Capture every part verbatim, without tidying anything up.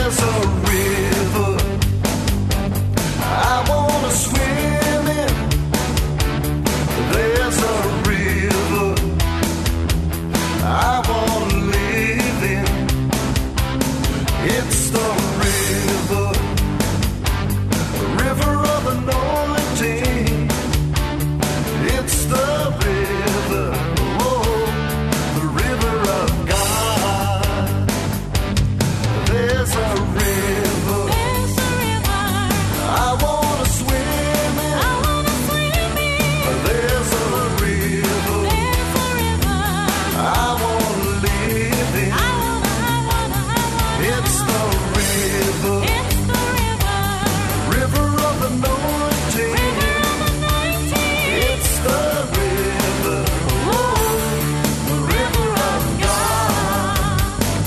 There's a river I wanna swim in. There's a river I wanna live in. It's the river, the river of anointing. It's the river, oh, the river of God. There's a river, There's a river I wanna swim in. I wanna swim in. There's a river There's a river I wanna live in. I wanna, I wanna, I wanna. It's the river, It's the river, river of anointing. river of anointing. It's the river, oh, the river of God.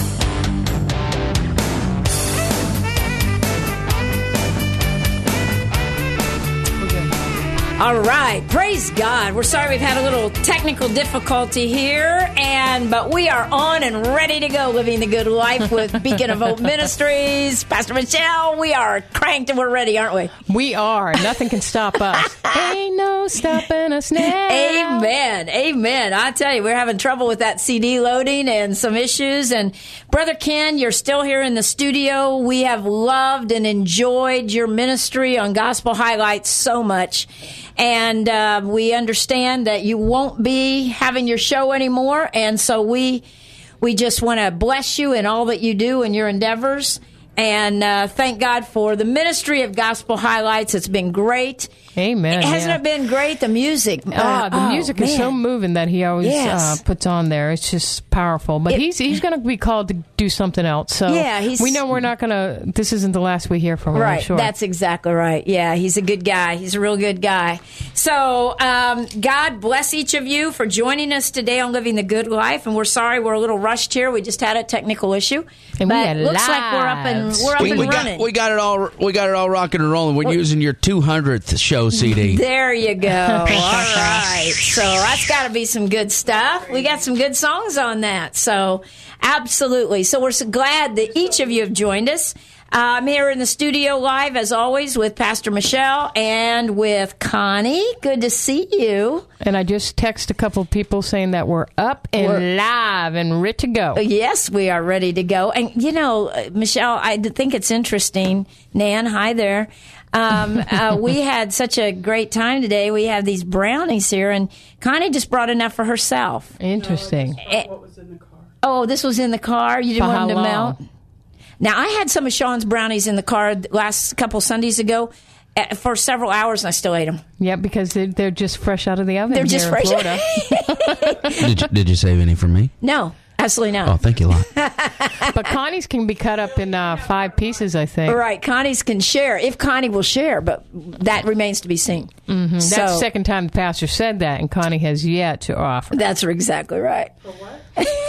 All right, praise God. We're sorry we've had a little technical difficulty here, and but we are on and ready to go, living the good life with Beacon of Hope Ministries. Pastor Michelle, we are cranked and we're ready, aren't we? We are. Nothing can stop us. Ain't no stopping us now. Amen. Amen. I tell you, we're having trouble with that C D loading and some issues. And Brother Ken, you're still here in the studio. We have loved and enjoyed your ministry on Gospel Highlights so much. And uh, we understand that you won't be having your show anymore. And so we we just want to bless you in all that you do in your endeavors. And uh, thank God for the ministry of Gospel Highlights. It's been great. Amen. Hasn't yeah. it been great? The music. Ah, uh, the oh, music is so man. moving that he always Yes. uh, puts on there. It's just powerful. But It- he's he's going to be called to do something else. So Yeah, he's- we know we're not going to. This isn't the last we hear from him. I'm Right, sure. that's exactly right. Yeah, he's a good guy. He's a real good guy. So, um, God bless each of you for joining us today on Living the Good Life. And we're sorry we're a little rushed here. We just had a technical issue, And we but are it looks like we're up and we're up We, and we got running. we got it all we got it all rocking and rolling. We're using your two hundredth show C D. There you go. All right. So that's got to be some good stuff. We got some good songs on that. So absolutely. So we're so glad that each of you have joined us. Uh, I'm here in the studio live, as always, with Pastor Michelle and with Connie. Good to see you. And I just text a couple of people saying that we're up and We're- live and ready to go. Yes, we are ready to go. And, you know, uh, Michelle, I d- think it's interesting. Nan, hi there. Um, uh, we had such a great time today. We have these brownies here, and Connie just brought enough for herself. Interesting. What was in the car? Oh, this was in the car? You didn't For want how them to long? melt? Now, I had some of Sean's brownies in the car th- last couple Sundays ago uh, for several hours, and I still ate them. Yeah, because they're, they're just fresh out of the oven. They're just here in fresh. Florida. Did you, did you save any for me? No, absolutely not. Oh, thank you a lot. But Connie's can be cut up in uh, five pieces, I think. All right, Connie's can share, if Connie will share, but that remains to be seen. Mm-hmm. That's So- the second time the pastor said that, and Connie has yet to offer. That's exactly right. For what?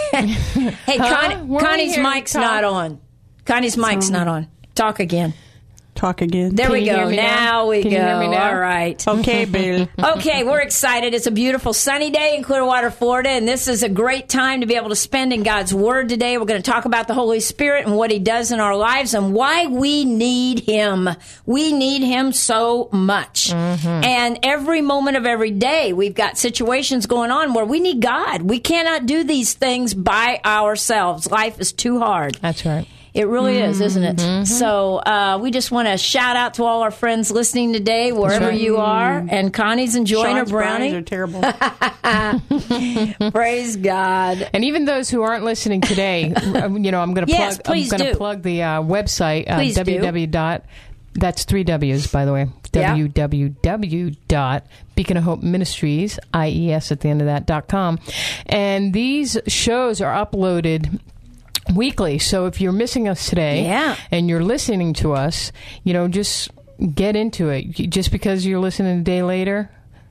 Hey, Huh? Connie, We're Connie's here to mic's talk. not on. Connie's mic's not on. Talk again. Talk again. There Can we you hear go. me Now, now? we Can go. you hear me now? All right. Okay, Bill. Okay, we're excited. It's a beautiful sunny day in Clearwater, Florida, and this is a great time to be able to spend in God's Word today. We're going to talk about the Holy Spirit and what He does in our lives and why we need Him. We need Him so much. And every moment of every day, we've got situations going on where we need God. We cannot do these things by ourselves. Life is too hard. That's right. It really is, isn't it? So uh, we just want to shout out to all our friends listening today, wherever right. you are. And Connie's enjoying Sean's her brownie. brownies are terrible. Praise God. And even those who aren't listening today, you know, I'm going to Yes, plug. please I'm going do. to plug the uh, website. Uh, Please do. www. Dot, that's three W's, by the way. Yeah. www. dot Beacon of Hope Ministries, I E S at the end of that, dot com. And these shows are uploaded weekly. So if you're missing us today Yeah. and you're listening to us, you know, just get into it. Just because you're listening a day later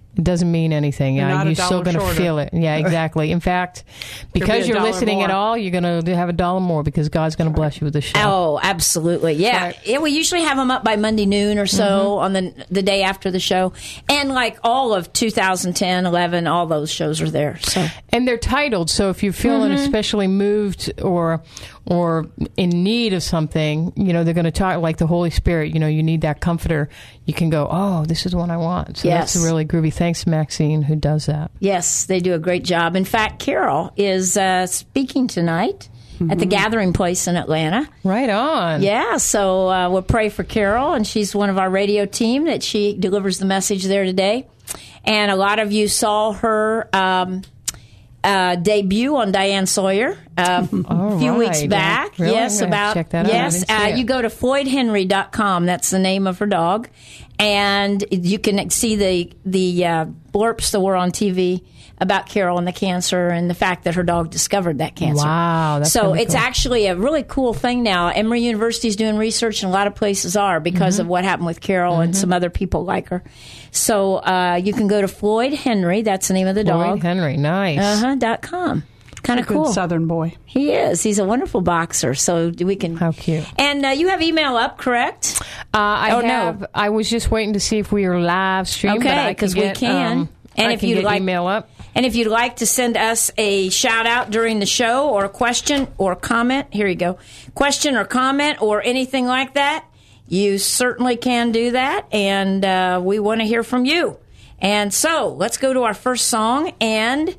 It doesn't mean anything. You're Yeah, not a you're still dollar going to shorter. feel it. Yeah, exactly. In fact, because a you're dollar listening at more. all, you're going to have a dollar more because God's going to bless you with the show. Oh, absolutely. Yeah. Right. Yeah. We usually have them up by Monday noon or so Mm-hmm. on the the day after the show. And like all of two thousand ten, eleven, all those shows are there. So And they're titled, so if you're feeling Mm-hmm. especially moved or or in need of something, you know, they're going to talk like the Holy Spirit. You know, you need that comforter. You can go, oh, this is the one I want. So Yes. that's really groovy. Thanks, Maxine, who does that. yes, they do a great job. In fact, Carol is uh, speaking tonight at the Gathering Place in Atlanta. Right on. Yeah, so uh, we'll pray for Carol, and she's one of our radio team that she delivers the message there today. And a lot of you saw her um, uh, debut on Diane Sawyer uh, All a few right. weeks back. Really? Yes, I'm gonna about check that out. I yes. didn't see Uh, it. you go to floyd henry dot com. That's the name of her dog, and you can see the the uh, blurps that were on T V about Carol and the cancer and the fact that her dog discovered that cancer. Wow, that's so gonna be it's cool. actually a really cool thing now. Emory University is doing research, and a lot of places are because Mm-hmm. of what happened with Carol and some other people like her. So uh, you can go to Floyd Henry. That's the name of the Lloyd dog. Henry, nice. Uh-huh, dot com. Kind of Good cool. Southern boy. He is. He's a wonderful boxer. So we can. How cute. And uh, you have email up, correct? Uh, I Oh, no. have. I was just waiting to see if we were live stream. Okay, but I 'cause can we get, can. Um, And I if can you'd get like- email up. And if you'd like to send us a shout out during the show or a question or comment, here you go. Question or comment or anything like that, you certainly can do that. And uh, we want to hear from you. And so let's go to our first song. And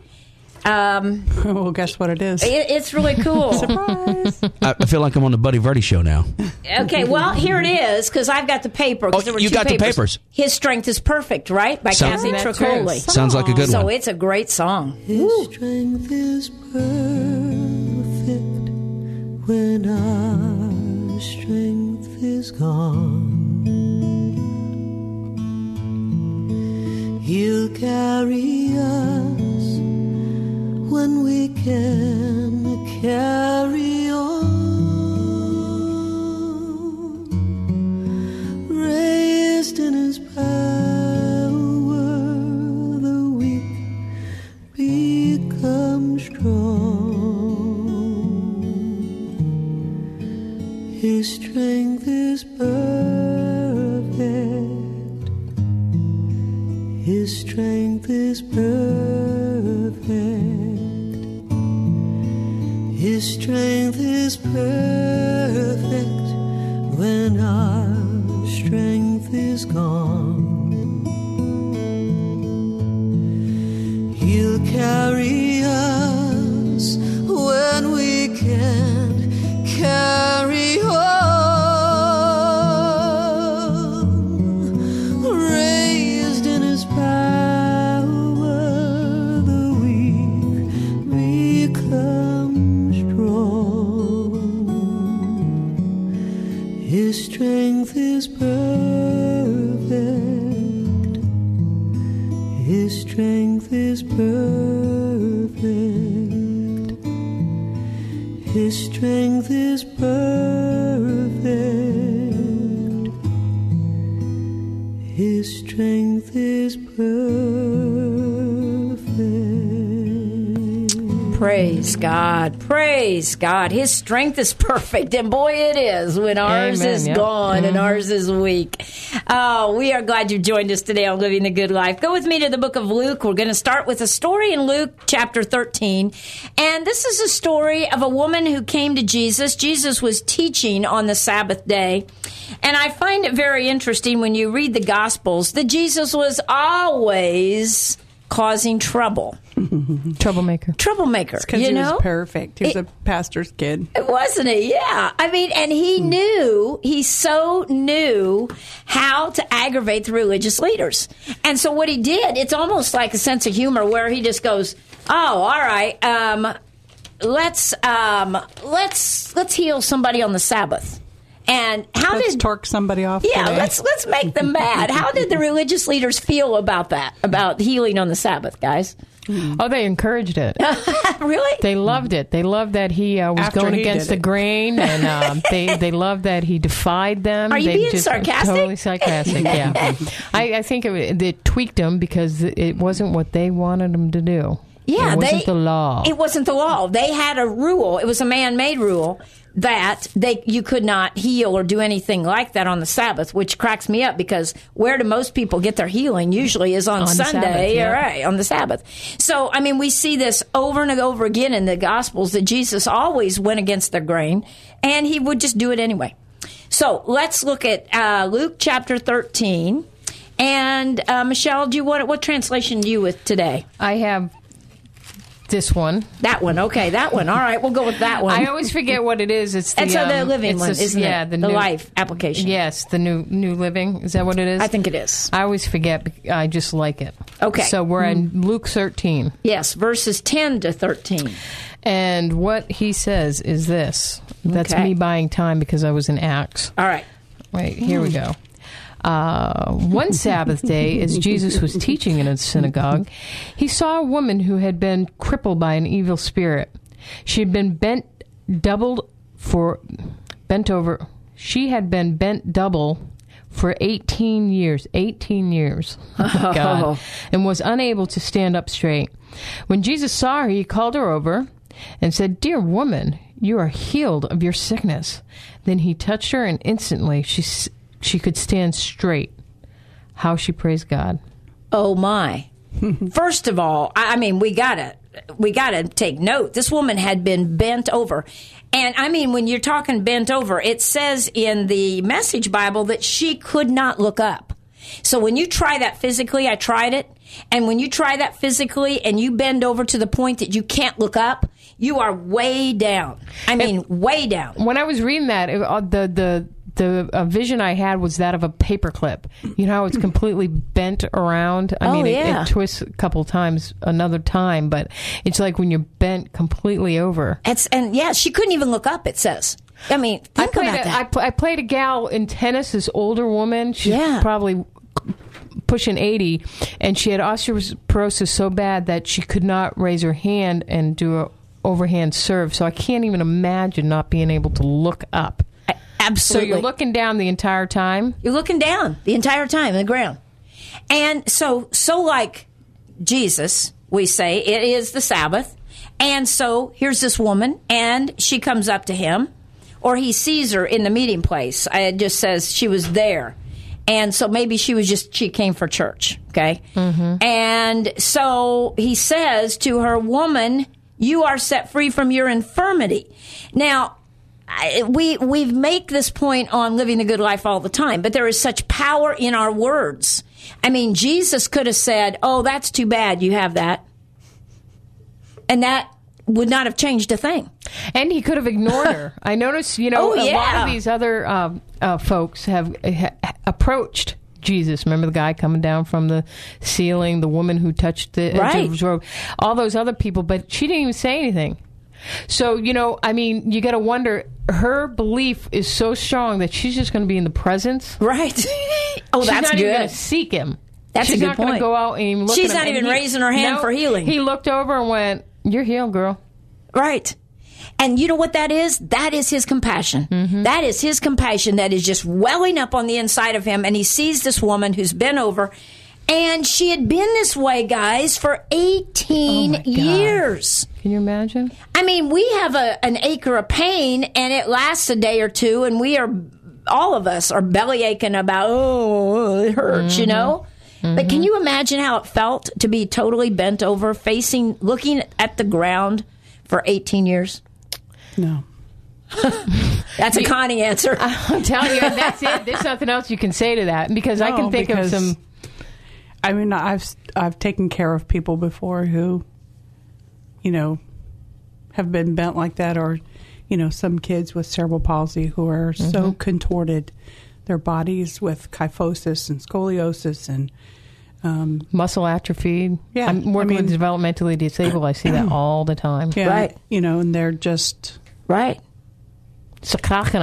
um, Well, guess what it is? it, it's really cool. Surprise. I I feel like I'm on the Buddy Verdi show now. Okay, well, here it is because I've got the paper. 'cause Oh, there were you two got the papers. His Strength is Perfect, right? By Sounds- Kathy Isn't that Tricoli. true? Sounds like a good So one. it's a great song. His strength is perfect when our strength is gone. He'll carry us when we can carry on. Raised in His power, the weak become strong. His strength is perfect. His strength is perfect. His strength is perfect when our strength is gone. He'll carry us when we can't carry on. Raised in His power, the weak become strong. His strength is perfect. His strength is perfect. His strength is perfect. His strength is perfect. Praise God. Praise God. His strength is perfect. And boy, it is when ours Amen, is yep. gone and ours is weak. Oh, we are glad you joined us today on Living the Good Life. Go with me to the book of Luke. We're going to start with a story in Luke chapter thirteen. And this is a story of a woman who came to Jesus. Jesus was teaching on the Sabbath day. And I find it very interesting when you read the Gospels that Jesus was always causing trouble. Troublemaker. Troublemaker, Because you he know? was perfect. He was It- a pastor's kid. Wasn't he? Yeah. I mean, and he knew, he so knew how to aggravate the religious leaders. And so what he did, it's almost like a sense of humor where he just goes, oh, all right, um, let's, um, let's, let's heal somebody on the Sabbath. And how Let's did torque somebody off. yeah, today. let's let's make them mad. How did the religious leaders feel about that? About healing on the Sabbath, guys? Oh, they encouraged it. Really? They loved it. They loved that he uh, was After going he against did the it. grain, and um, they they loved that he defied them. Are you they being just, sarcastic? Totally sarcastic. Yeah, I, I think it, it tweaked them because it wasn't what they wanted them to do. Yeah, it wasn't they, the law. It wasn't the law. They had a rule. It was a man-made rule that they you could not heal or do anything like that on the Sabbath, which cracks me up because where do most people get their healing? Usually is on, On the Sunday, Sabbath, yeah. right? On the Sabbath. So, I mean, we see this over and over again in the Gospels that Jesus always went against the grain, and he would just do it anyway. So let's look at uh, Luke chapter thirteen. And uh, Michelle, do you want what translation do you with today? I have this one. That one, okay, that one. All right, we'll go with that one. I always forget what it is. It's the, It's uh, the um, living it's one, the- isn't yeah, it? The, The new, life application. Yes, the new new living. Is that what it is? I think it is. I always forget. bec- I just like it. Okay. So we're in Luke thirteen. Yes, verses ten to thirteen. And what he says is this. That's Okay. me buying time because I was in Acts. All right. Wait, here we go. Uh, one Sabbath day, as Jesus was teaching in a synagogue, he saw a woman who had been crippled by an evil spirit. She had been bent doubled for bent over. She had been bent double for eighteen years. eighteen years. Oh, my God. And was unable to stand up straight. When Jesus saw her, he called her over and said, "Dear woman, you are healed of your sickness." Then he touched her, and instantly she s- she could stand straight. How she praised God. Oh my! First of all, I I mean, we gotta we gotta take note. This woman had been bent over, and I mean, when you're talking bent over, it says in the Message Bible that she could not look up. So when you try that physically, I tried it, and when you try that physically, and you bend over to the point that you can't look up, you are way down. I mean, way down. When I was reading that, it, uh, the the the uh, vision I had was that of a paperclip. You know how it's completely bent around? I Oh, mean, it, yeah. it twists a couple times another time, but it's like when you're bent completely over. It's, and yeah, she couldn't even look up. It says. I mean, I think played, about a, that. I, pl- I played a gal in tennis, this older woman. She's Yeah. probably pushing eighty, and she had osteoporosis so bad that she could not raise her hand and do a overhand serve. So I can't even imagine not being able to look up. Absolutely. So you're looking down the entire time? You're looking down the entire time in the ground. And so, so like Jesus, we say, it is the Sabbath. And so here's this woman, and she comes up to him, or he sees her in the meeting place. It just says she was there. And so maybe she was just, she came for church, okay? Mm-hmm. And so he says to her, "Woman, you are set free from your infirmity." Now, I- we we make this point on Living the Good Life all the time, but there is such power in our words. I mean, Jesus could have said, "Oh, that's too bad you have that," and that would not have changed a thing. And he could have ignored her. I noticed, you know, Oh, a lot yeah. of these other um, uh, folks have ha- approached Jesus. Remember the guy coming down from the ceiling, the woman who touched the edge Right. of his robe, all those other people, but she didn't even say anything. So, you know, I mean, you got to wonder, her belief is so strong that she's just going to be in the presence. Right? Oh, She's that's not even good. going to seek him. That's a She's good not going to point. go out and even look She's at him. not And even he- raising her hand No, for healing. He looked over and went, "You're healed, girl." Right. And you know what that is? That is his compassion. Mm-hmm. That is his compassion that is just welling up on the inside of him. And he sees this woman who's been over, and she had been this way, guys, for eighteen Oh, my God. years. Can you imagine? I mean, we have a, an ache or a pain, and it lasts a day or two, and we are, all of us are belly aching about, oh, it hurts, Mm-hmm. you know? But can you imagine how it felt to be totally bent over, facing, looking at the ground for eighteen years? No. That's a Connie answer. I'm telling you, that's it. There's nothing else you can say to that because I No, can think of because- some. I mean, I've I've taken care of people before who, you know, have been bent like that, or, you know, some kids with cerebral palsy who are Mm-hmm. so contorted, their bodies with kyphosis and scoliosis and um, Muscle atrophy. Yeah, I'm working I mean- with developmentally disabled. I see that all the time. yeah, Right. you know, and they're just Right. Sakakana.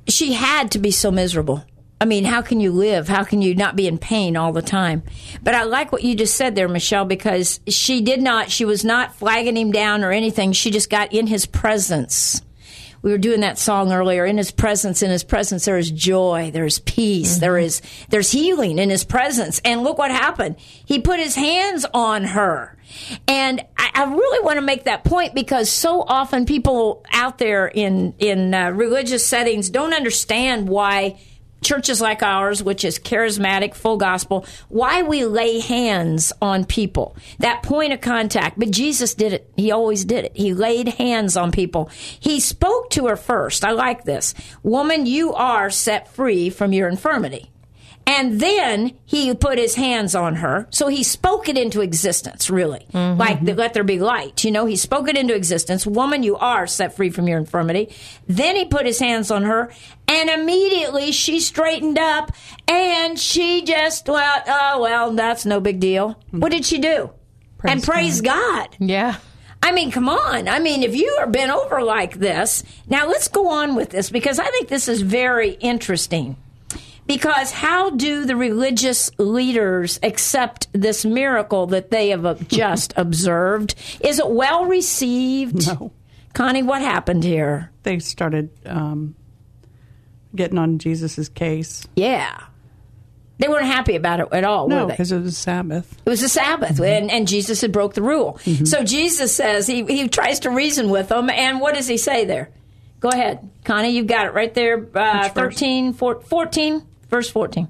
she had to be so miserable. I mean, how can you live? How can you not be in pain all the time? But I like what you just said there, Michelle, because she did not, she was not flagging him down or anything. She just got in his presence. We were doing that song earlier. In his presence, in his presence, there is joy, there's peace, mm-hmm. there is, there's healing in his presence. And look what happened. He put his hands on her. And I, I really want to make that point because so often people out there in, in uh, religious settings don't understand why churches like ours, which is charismatic, full gospel, why we lay hands on people. That point of contact. But Jesus did it. He always did it. He laid hands on people. He spoke to her first. I like this. Woman, you are set free from your infirmity. And then he put his hands on her. So he spoke it into existence, really. Mm-hmm. Like, the, let there be light. You know, he spoke it into existence. Woman, you are set free from your infirmity. Then he put his hands on her. And immediately she straightened up. And she just, well, oh, well, that's no big deal. What did she do? Praise and praise God. God. Yeah. I mean, come on. I mean, if you are bent over like this. Now, let's go on with this because I think this is very interesting. Because how do the religious leaders accept this miracle that they have just observed? Is it well received? No. Connie, what happened here? They started um, getting on Jesus' case. Yeah. They weren't happy about it at all, no, were they? because it was a Sabbath. It was a Sabbath, mm-hmm. and, and Jesus had broke the rule. Mm-hmm. So Jesus says, he, he tries to reason with them, and what does he say there? Go ahead, Connie, you've got it right there, uh, thirteen, fourteen. Verse fourteen.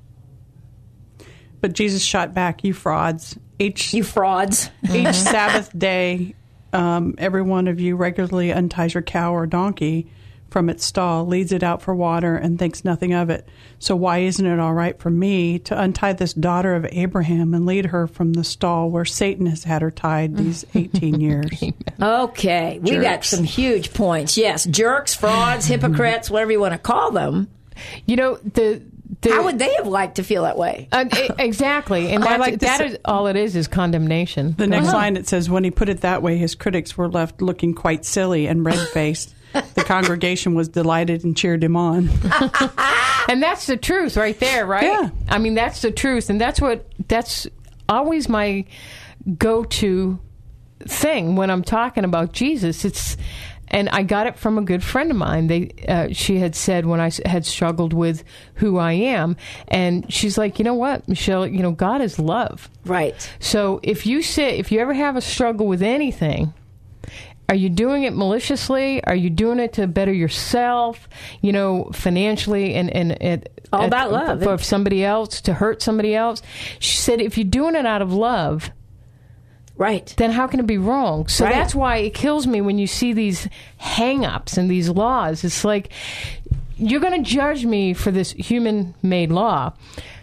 But Jesus shot back, you frauds. Each you frauds. Each Sabbath day, um, every one of you regularly unties your cow or donkey from its stall, leads it out for water, and thinks nothing of it. So why isn't it all right for me to untie this daughter of Abraham and lead her from the stall where Satan has had her tied these eighteen years? Okay, we Jerks. got some huge points. Yes, jerks, frauds, hypocrites, whatever you want to call them. You know, the, the how would they have liked to feel that way? Uh, exactly, and that's, like that is all it is is condemnation. The next Uh-huh. line, it says, when he put it that way, his critics were left looking quite silly and red-faced. The congregation was delighted and cheered him on. And that's the truth right there, right? Yeah. I mean, that's the truth, and that's what that's always my go-to thing when I'm talking about Jesus. It's And I got it from a good friend of mine. They, uh, she had said when I had struggled with who I am, and she's like, you know what, Michelle, you know, God is love. Right. So if you sit, if you ever have a struggle with anything, are you doing it maliciously? Are you doing it to better yourself, you know, financially and, and, and all about love for somebody else, to hurt somebody else? She said, if you're doing it out of love, right, then how can it be wrong? So right. That's why it kills me when you see these hang-ups and these laws. It's like, you're going to judge me for this human-made law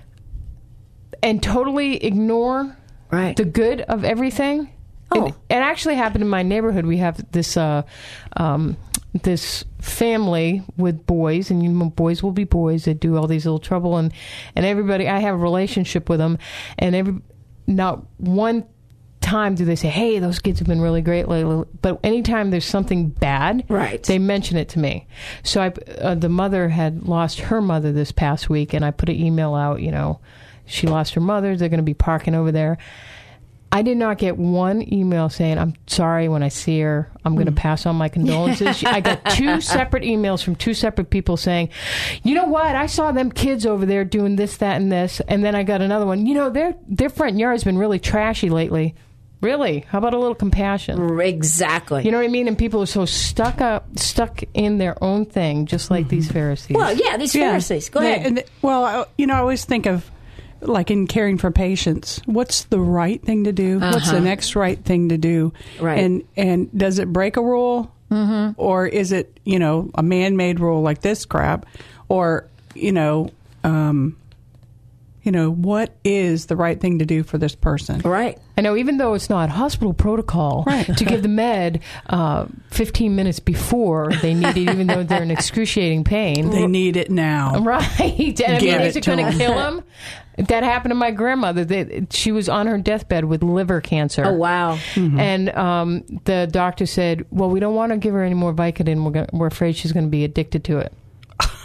and totally ignore right. the good of everything. Oh. It, it actually happened in my neighborhood. We have this uh, um, this family with boys, and you know, boys will be boys that do all these little trouble, and, and everybody, I have a relationship with them, and every not one time do they say, hey, those kids have been really great lately, but anytime there's something bad, right. they mention it to me. So I, uh, the mother had lost her mother this past week, and I put an email out, you know, she lost her mother, they're going to be parking over there. I did not get one email saying, I'm sorry, when I see her, I'm going to pass on my condolences. I got two separate emails from two separate people saying, you know what, I saw them kids over there doing this, that, and this. And then I got another one, you know, their their front yard's been really trashy lately. Really? How about a little compassion? Exactly. You know what I mean? And people are so stuck up, stuck in their own thing, just like mm-hmm. these Pharisees. Well, yeah, these yeah. Pharisees. Go they, ahead. And, well, I, you know, I always think of, like in caring for patients, what's the right thing to do? Uh-huh. What's the next right thing to do? Right. And and does it break a rule? Mm-hmm. Or is it, you know, a man-made rule like this crap? Or, you know, um, you know, what is the right thing to do for this person? Right. I know, even though it's not hospital protocol right. to give the med uh, fifteen minutes before they need it, even though they're in excruciating pain. They need it now. Right. And I Give mean, is it it going to to 'em. kill them? That happened to my grandmother. They, she was on her deathbed with liver cancer. Oh, wow. Mm-hmm. And um, the doctor said, well, we don't want to give her any more Vicodin. We're, gonna, we're afraid she's going to be addicted to it.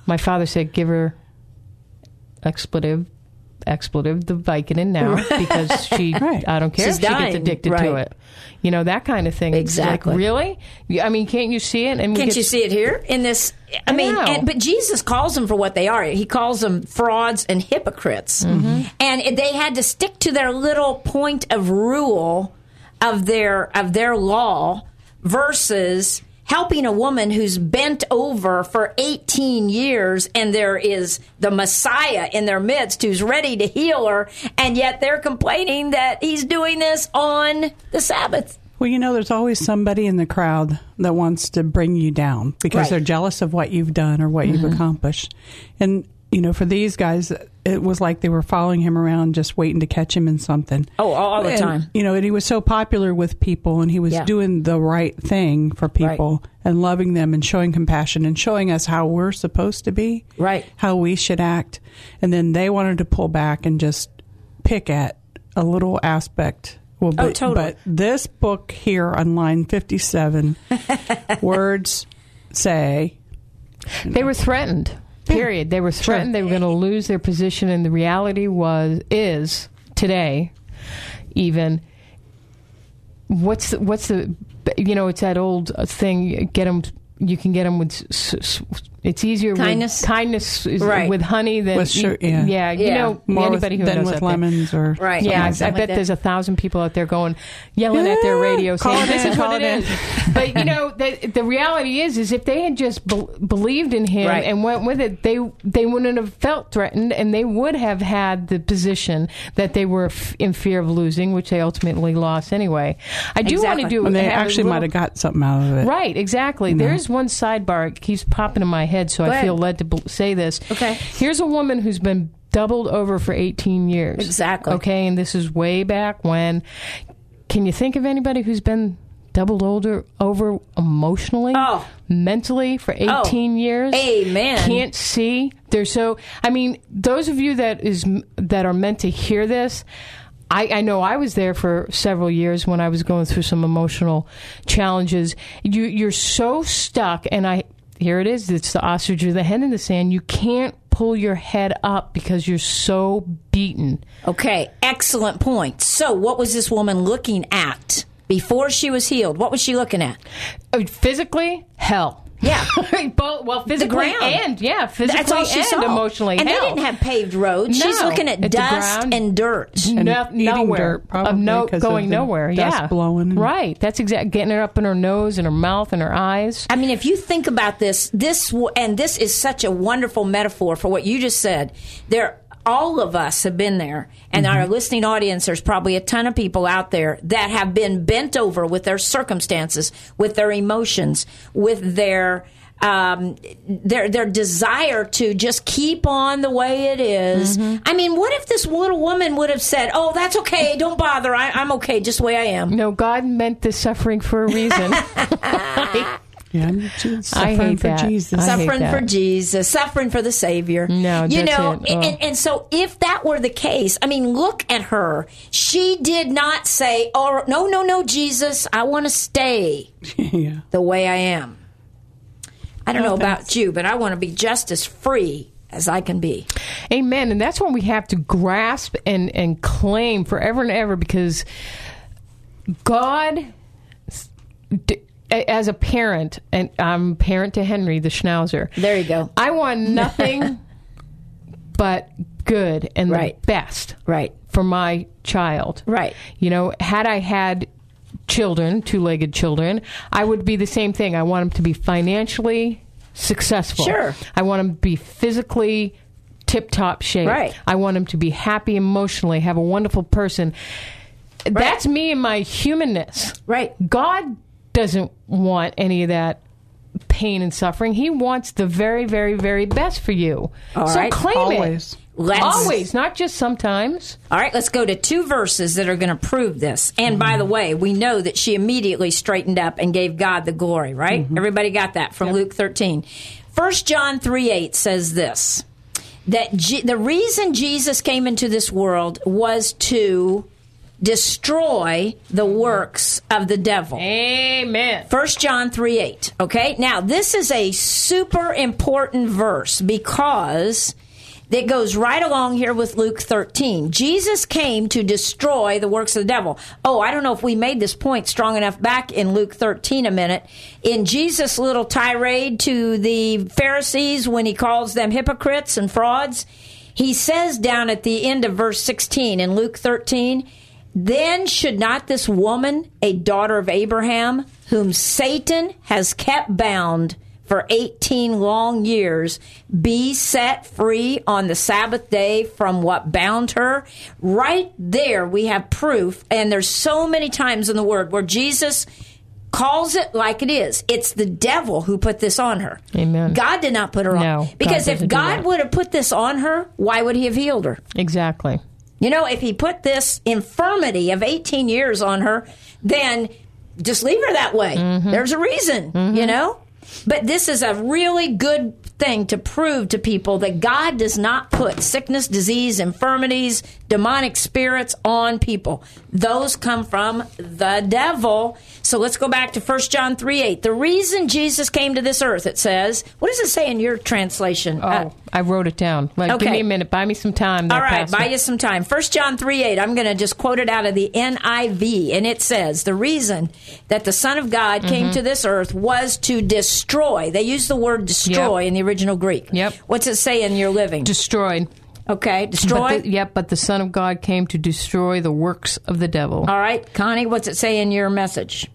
My father said, give her expletive, expletive, the Vicodin now because she, Right. I don't care She's if she dying. gets addicted to Right. it. You know, that kind of thing. It's Exactly. like, really? I mean, can't you see it? And we Can't get- you see it here in this? I I mean, know. and, but Jesus calls them for what they are. He calls them frauds and hypocrites, Mm-hmm. and it- they had to stick to their little point of rule of their of their law versus helping a woman who's bent over for eighteen years, and there is the Messiah in their midst who's ready to heal her, and yet they're complaining that he's doing this on the Sabbath. Well, you know, there's always somebody in the crowd that wants to bring you down because Right. they're jealous of what you've done or what you've accomplished. And, you know, for these guys, it was like they were following him around just waiting to catch him in something. Oh, all the And, time. You know, and he was so popular with people and he was Yeah. doing the right thing for people and loving them and showing compassion and showing us how we're supposed to be, Right. how we should act. And then they wanted to pull back and just pick at a little aspect. Well, but, Oh, totally. but this book here on line fifty-seven, words say, They were threatened. Period. They were threatened. They were going to lose their position, and the reality was is today, even. What's the, what's the you know? It's that old thing. Get them. You can get them with. s- s- It's easier Kindness? with kindness is Right. with honey than With sugar, yeah. yeah. You Yeah. know more anybody with, who than knows with out there. lemons or Right. Yeah, Yeah, I, I something bet like that. there's a thousand people out there going, yelling at their radio, call saying, it "This in, is call what it it in." is." But you know, the, the reality is, is if they had just be- believed in him Right. and went with it, they they wouldn't have felt threatened, and they would have had the position that they were f- in fear of losing, which they ultimately lost anyway. I do want Exactly. to do. And they have a actually little- might have got something out of it. Right, exactly. There is one sidebar. It keeps popping in my head, so Go I ahead. feel led to bl- say this. Okay. Here's a woman who's been doubled over for eighteen years. Exactly. Okay, and this is way back when. Can you think of anybody who's been doubled older over emotionally, Oh. mentally for eighteen years? Amen. Can't see. They're so. I mean, those of you that is that are meant to hear this. I, I know I was there for several years when I was going through some emotional challenges. You, you're so stuck, and I here it is. It's the ostrich or the head in the sand. You can't pull your head up because you're so beaten. Okay, excellent point. So, what was this woman looking at before she was healed? What was she looking at? Uh, Physically, hell. Yeah. Both, well, physically ground. and yeah, physically That's all she and saw. emotionally. And hell. they didn't have paved roads. She's No. looking at At the dust ground. and dirt. No, eating nowhere. dirt, probably, of no, 'cause of going the nowhere. dust Yeah, blowing. Right. That's exactly getting it up in her nose and her mouth and her eyes. I mean, if you think about this, this w- and this is such a wonderful metaphor for what you just said. There, all of us have been there, and our listening audience. There's probably a ton of people out there that have been bent over with their circumstances, with their emotions, with their um, their their desire to just keep on the way it is. I mean, what if this little woman would have said, "Oh, that's okay. Don't bother. I, I'm okay, just the way I am." No, God meant this suffering for a reason. Yeah, I'm just I suffering hate for that. Jesus. I hate Suffering that. for Jesus, suffering for the Savior. No, you that's know, it. and, Oh. and so if that were the case, I mean, look at her. She did not say, "Oh, no, no, no, Jesus, I want to stay yeah. the way I am." I don't No, know about thanks. you, but I want to be just as free as I can be. Amen. And that's what we have to grasp and, and claim forever and ever, because God, d- as a parent, and I'm parent to Henry, the Schnauzer. There you go. I want nothing but good and Right. the best Right. for my child. Right. You know, had I had children, two-legged children, I would be the same thing. I want them to be financially successful. Sure. I want them to be physically tip-top shape. Right. I want them to be happy emotionally, have a wonderful person. That's me and my humanness. Right. God doesn't want any of that pain and suffering. He wants the very, very, very best for you. All so right. claim Always. it. Let's- Always, not just sometimes. All right, let's go to two verses that are going to prove this. And by the way, we know that she immediately straightened up and gave God the glory, right? Everybody got that from Luke thirteen. First John three eight says this, that G- the reason Jesus came into this world was to destroy the works of the devil. Amen. First John three eight. Okay? Now, this is a super important verse because it goes right along here with Luke thirteen. Jesus came to destroy the works of the devil. Oh, I don't know if we made this point strong enough back in Luke thirteen a minute. In Jesus' little tirade to the Pharisees when he calls them hypocrites and frauds, he says down at the end of verse sixteen in Luke thirteen, then should not this woman, a daughter of Abraham, whom Satan has kept bound for eighteen long years, be set free on the Sabbath day from what bound her? Right there we have proof, and there's so many times in the Word where Jesus calls it like it is. It's the devil who put this on her. Amen. God did not put her on. No, because God if doesn't do God that. would have put this on her, why would he have healed her? Exactly. You know, if he put this infirmity of eighteen years on her, then just leave her that way. Mm-hmm. There's a reason, Mm-hmm. you know? But this is a really good thing to prove to people that God does not put sickness, disease, infirmities, demonic spirits on people. Those come from the devil. So let's go back to First John three eight. The reason Jesus came to this earth, it says, what does it say in your translation? Oh, Uh, I wrote it down. Like, okay. Give me a minute. Buy me some time there, All right, Pastor. buy you some time. First John three eight, I'm going to just quote it out of the N I V, and it says, the reason that the Son of God came Mm-hmm. to this earth was to destroy. They use the word destroy Yep. in the original Greek. Yep. What's it say in your living? Destroyed. Okay, destroy. But the, yep, but the Son of God came to destroy the works of the devil. All right, Connie, what's it say in your message?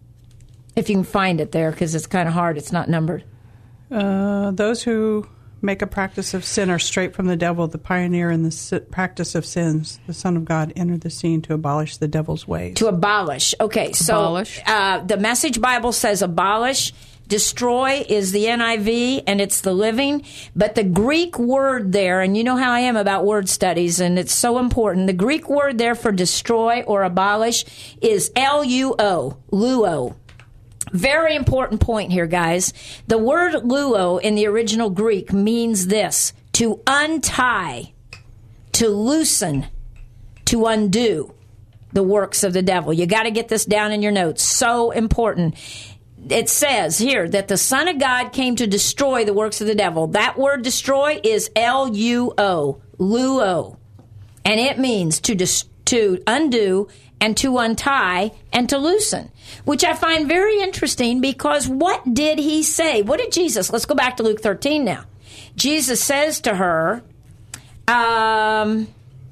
If you can find it there, because it's kind of hard. It's not numbered. Uh, those who make a practice of sin are straight from the devil. The pioneer in the si- practice of sins, the Son of God, entered the scene to abolish the devil's ways. To abolish. Okay, so Abolish. Uh, the Message Bible says abolish. Destroy is the N I V, and it's the living. But the Greek word there, and you know how I am about word studies, and it's so important. The Greek word there for destroy or abolish is L U O, luo. Very important point here, guys. The word luo in the original Greek means this: to untie, to loosen, to undo the works of the devil. You got to get this down in your notes. So important. It says here that the Son of God came to destroy the works of the devil. That word destroy is L U O, luo. And it means to dis- to undo and to untie and to loosen, which I find very interesting because what did he say? What did Jesus, let's go back to Luke thirteen now. Jesus says to her, um,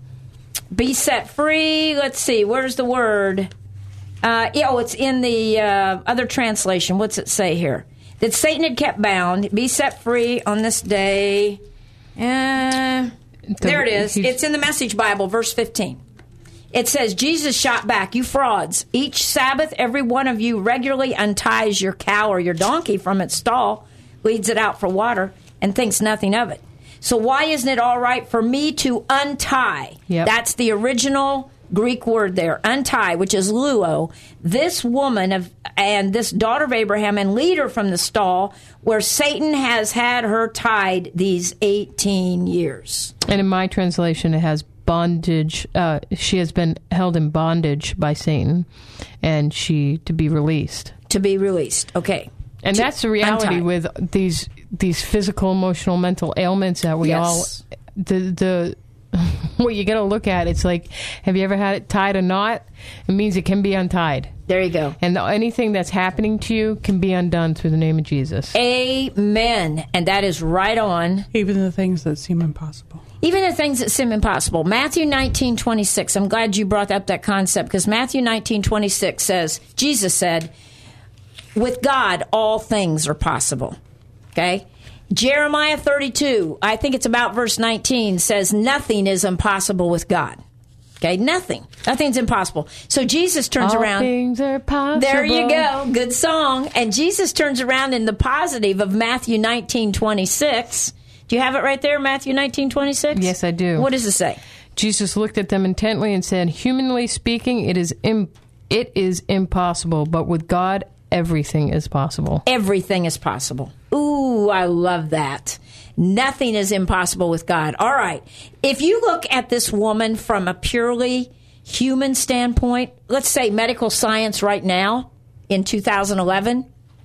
be set free. Let's see, where's the word? Uh, oh, it's in the uh, other translation. What's it say here? That Satan had kept bound, be set free on this day. Uh, there it is. he's- It's in the Message Bible, verse fifteen. It says, Jesus shot back, you frauds. Each Sabbath, every one of you regularly unties your cow or your donkey from its stall, leads it out for water, and thinks nothing of it. So why isn't it all right for me to untie? Yep. That's the original Greek word there, untie, which is luo. This woman of and this daughter of Abraham and lead her from the stall where Satan has had her tied these eighteen years. And in my translation, it has bondage. Uh, she has been held in bondage by Satan, and she to be released. To be released. Okay. And To that's the reality untie. with these these physical, emotional, mental ailments that we Yes. all the the what you got to look at. It's like, have you ever had it tied a knot? It means it can be untied, There you go. and the, anything that's happening to you can be undone through the name of Jesus. Amen. And that is right on. Even the things that seem impossible. Even the things that seem impossible. Matthew nineteen twenty-six. I'm glad you brought up that concept because Matthew nineteen twenty-six says, Jesus said, with God, all things are possible. Okay? Jeremiah thirty-two, I think it's about verse nineteen, says nothing is impossible with God. Okay? Nothing. Nothing's impossible. So Jesus turns All around. things are possible. There you go. Good song. And Jesus turns around in the positive of Matthew nineteen twenty-six. Do you have it right there, Matthew nineteen twenty-six? Yes, I do. What does it say? Jesus looked at them intently and said, humanly speaking, it is Im- it is impossible, but with God, everything is possible. Everything is possible. Ooh, I love that. Nothing is impossible with God. All right. If you look at this woman from a purely human standpoint, let's say medical science right now in two thousand eleven,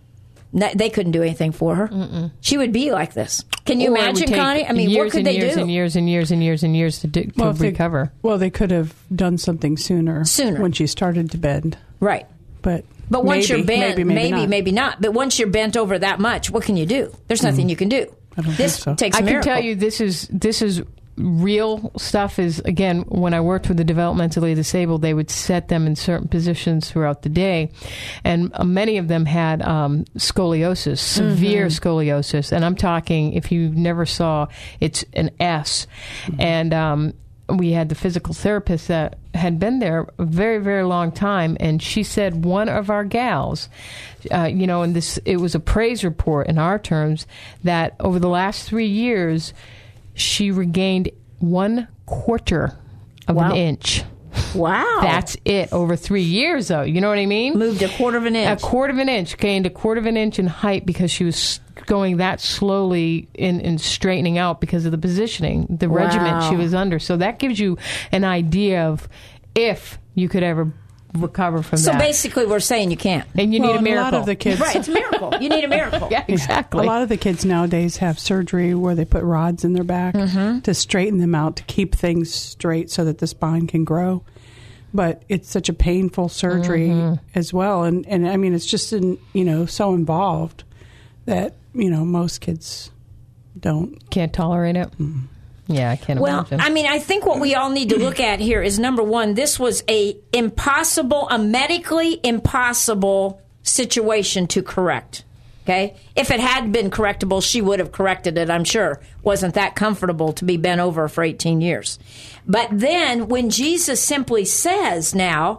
n- they couldn't do anything for her. Mm-mm. She would be like this. Can you Or it would imagine, take Connie? I mean, years what could and they years do? and years and years and years and years to, do, to Well, if they- recover. well, they could have done something sooner. Sooner. When she started to bend. Right. But But once maybe, you're bent, maybe, maybe, not. maybe not. But once you're bent over that much, what can you do? There's nothing you can do. I don't this think so. takes a I can miracle. tell you this is this is real stuff. Is again, when I worked with the developmentally disabled, they would set them in certain positions throughout the day, and uh, many of them had um, scoliosis, severe Mm-hmm. scoliosis, and I'm talking, if you never saw, it's an S, and um, we had the physical therapist that had been there a very, very long time, and she said one of our gals, uh, you know, and this, it was a praise report in our terms, that over the last three years, she regained one quarter of Wow. an inch. Wow. That's it over three years, though. You know what I mean? moved a quarter of an inch. A quarter of an inch, gained a quarter of an inch in height because she was going that slowly in, in straightening out because of the positioning, the Wow. regiment she was under. So that gives you an idea of if you could ever recover from so that. basically, we're saying you can't. And you Well, need a and miracle. lot of the kids, Right, it's a miracle. You need a miracle. Yeah, exactly. a lot of the kids nowadays have surgery where they put rods in their back Mm-hmm. to straighten them out to keep things straight so that the spine can grow. But it's such a painful surgery Mm-hmm. as well, and and I mean it's just in, you know so involved that you know most kids don't. Can't tolerate it. Yeah, I can't Well, imagine. I mean, I think what we all need to look at here is number one, this was a impossible, a medically impossible situation to correct. Okay? If it had been correctable, she would have corrected it, I'm sure. Wasn't that comfortable to be bent over for eighteen years. But then when Jesus simply says now,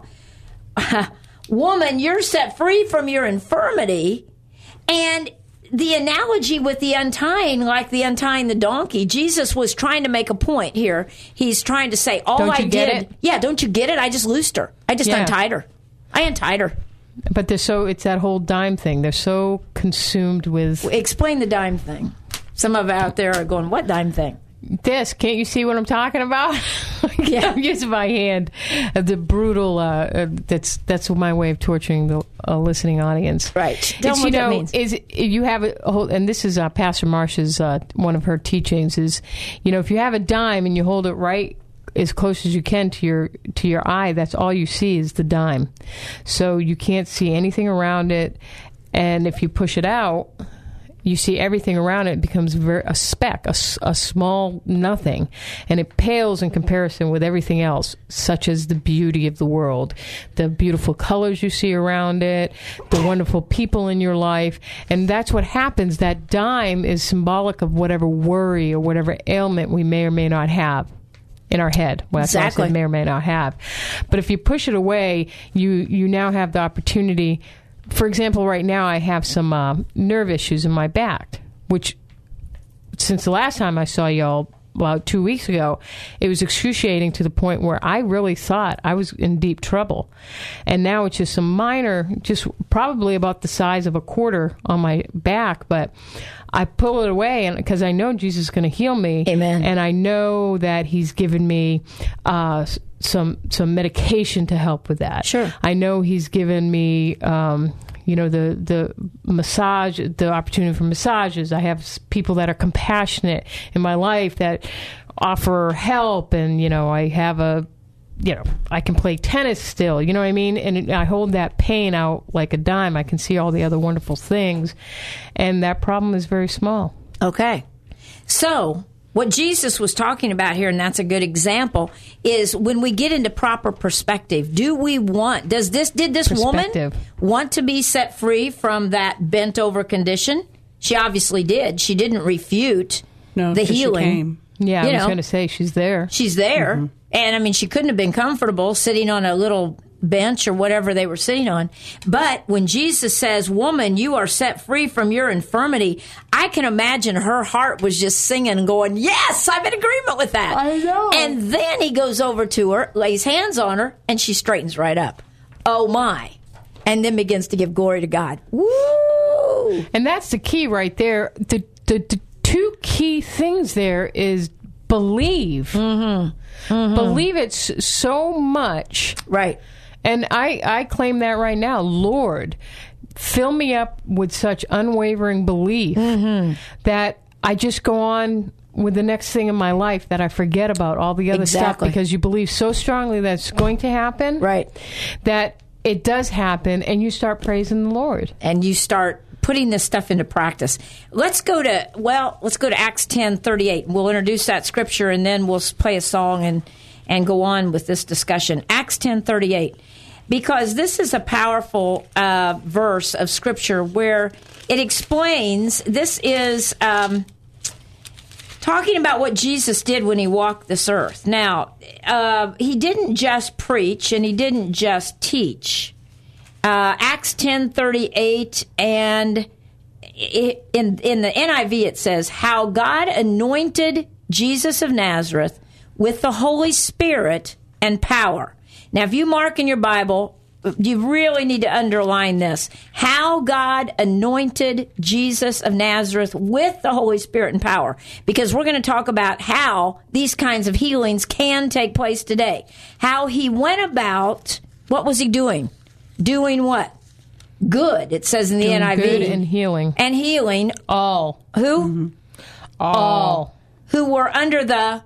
woman, you're set free from your infirmity, and the analogy with the untying, like the untying the donkey, Jesus was trying to make a point here. He's trying to say, all Don't I you get did, it? yeah, don't you get it? I just loosed her. I just Yeah. untied her. I untied her. But they're so, it's that whole dime thing. They're so consumed with Explain the dime thing. Some of out there are going, what dime thing? this. Can't you see what I'm talking about? Yeah, I'm using my hand. Uh, the brutal. Uh, uh, that's that's my way of torturing the uh, listening audience. Right. Tell It's, them what you that know, means. is you have a whole, and this is uh, Pastor Marsh's uh, one of her teachings. Is, you know, if you have a dime and you hold it right as close as you can to your to your eye, that's all you see is the dime. So you can't see anything around it, and if you push it out, you see everything around it. It becomes very, a speck, a, s- a small nothing, and it pales in comparison with everything else, such as the beauty of the world, the beautiful colors you see around it, the wonderful people in your life. And that's what happens. That dime is symbolic of whatever worry or whatever ailment we may or may not have in our head. Well, that's what I Exactly. said may or may not have. But if you push it away, you, you now have the opportunity. For example, right now I have some uh, nerve issues in my back, which since the last time I saw y'all about two weeks ago, it was excruciating to the point where I really thought I was in deep trouble. And now it's just some minor, just probably about the size of a quarter on my back, but I pull it away and because I know Jesus is going to heal me. Amen. And I know that he's given me uh, s- some some medication to help with that. Sure. I know he's given me, um, you know, the the massage, the opportunity for massages. I have s- people that are compassionate in my life that offer help, and you know, I have a, you know, I can play tennis still. You know what I mean? And I hold that pain out like a dime. I can see all the other wonderful things, and that problem is very small. Okay. So, what Jesus was talking about here, and that's a good example, is when we get into proper perspective, do we want, does this, did this woman Perspective. want to be set free from that bent over condition? She obviously did. She didn't refute No, the 'cause she healing. came. Yeah, You I was know. going to say she's there. She's there. And I mean, she couldn't have been comfortable sitting on a little bench or whatever they were sitting on. But when Jesus says, woman, you are set free from your infirmity, I can imagine her heart was just singing and going, yes, I'm in agreement with that. I know. And then he goes over to her, lays hands on her, and she straightens right up. Oh my. And then begins to give glory to God. Woo! And that's the key right there. The, the, the two key things there is believe. Mm-hmm. Mm-hmm. Believe it s- so much. Right. And I, I claim that right now. Lord, fill me up with such unwavering belief Mm-hmm. that I just go on with the next thing in my life, that I forget about all the other stuff, Exactly. because you believe so strongly that it's going to happen. Right. That it does happen, and you start praising the Lord. And you start putting this stuff into practice. Let's go to, well, let's go to Acts ten thirty-eight. We'll introduce that scripture, and then we'll play a song and, and go on with this discussion. Acts ten thirty-eight. Because this is a powerful uh, verse of scripture where it explains, this is um, talking about what Jesus did when he walked this earth. Now, uh, he didn't just preach and he didn't just teach. Uh, Acts ten thirty-eight, and it, in in the N I V it says, how God anointed Jesus of Nazareth with the Holy Spirit and power. Now, if you mark in your Bible, you really need to underline this. How God anointed Jesus of Nazareth with the Holy Spirit and power. Because we're going to talk about how these kinds of healings can take place today. How he went about, what was he doing? Doing what? Good, it says in the Doing N I V. good and healing. And healing. All. Who? Mm-hmm. All. Who were under the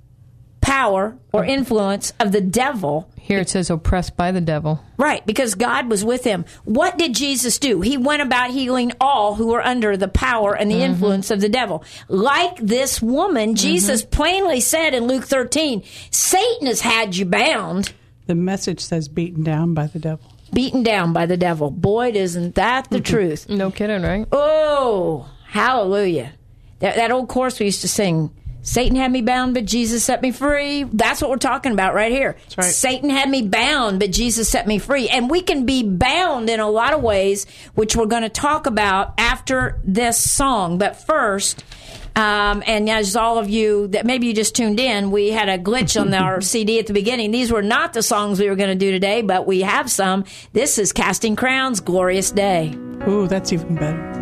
power or influence of the devil. Here it says oppressed by the devil. Right, because God was with him. What did Jesus do? He went about healing all who were under the power and the Mm-hmm. influence of the devil. Like this woman, Jesus plainly said in Luke thirteen, Satan has had you bound, The message says beaten down by the devil. beaten down by the devil. Boy, isn't that the truth? No kidding, right? Oh, hallelujah. That, that old chorus we used to sing, Satan had me bound, but Jesus set me free. That's what we're talking about right here. That's right. Satan had me bound, but Jesus set me free. And we can be bound in a lot of ways, which we're going to talk about after this song. But first, um, and as all of you that maybe you just tuned in, we had a glitch on our C D at the beginning. These were not the songs we were going to do today, but we have some. This is Casting Crowns, Glorious Day. Ooh, that's even better.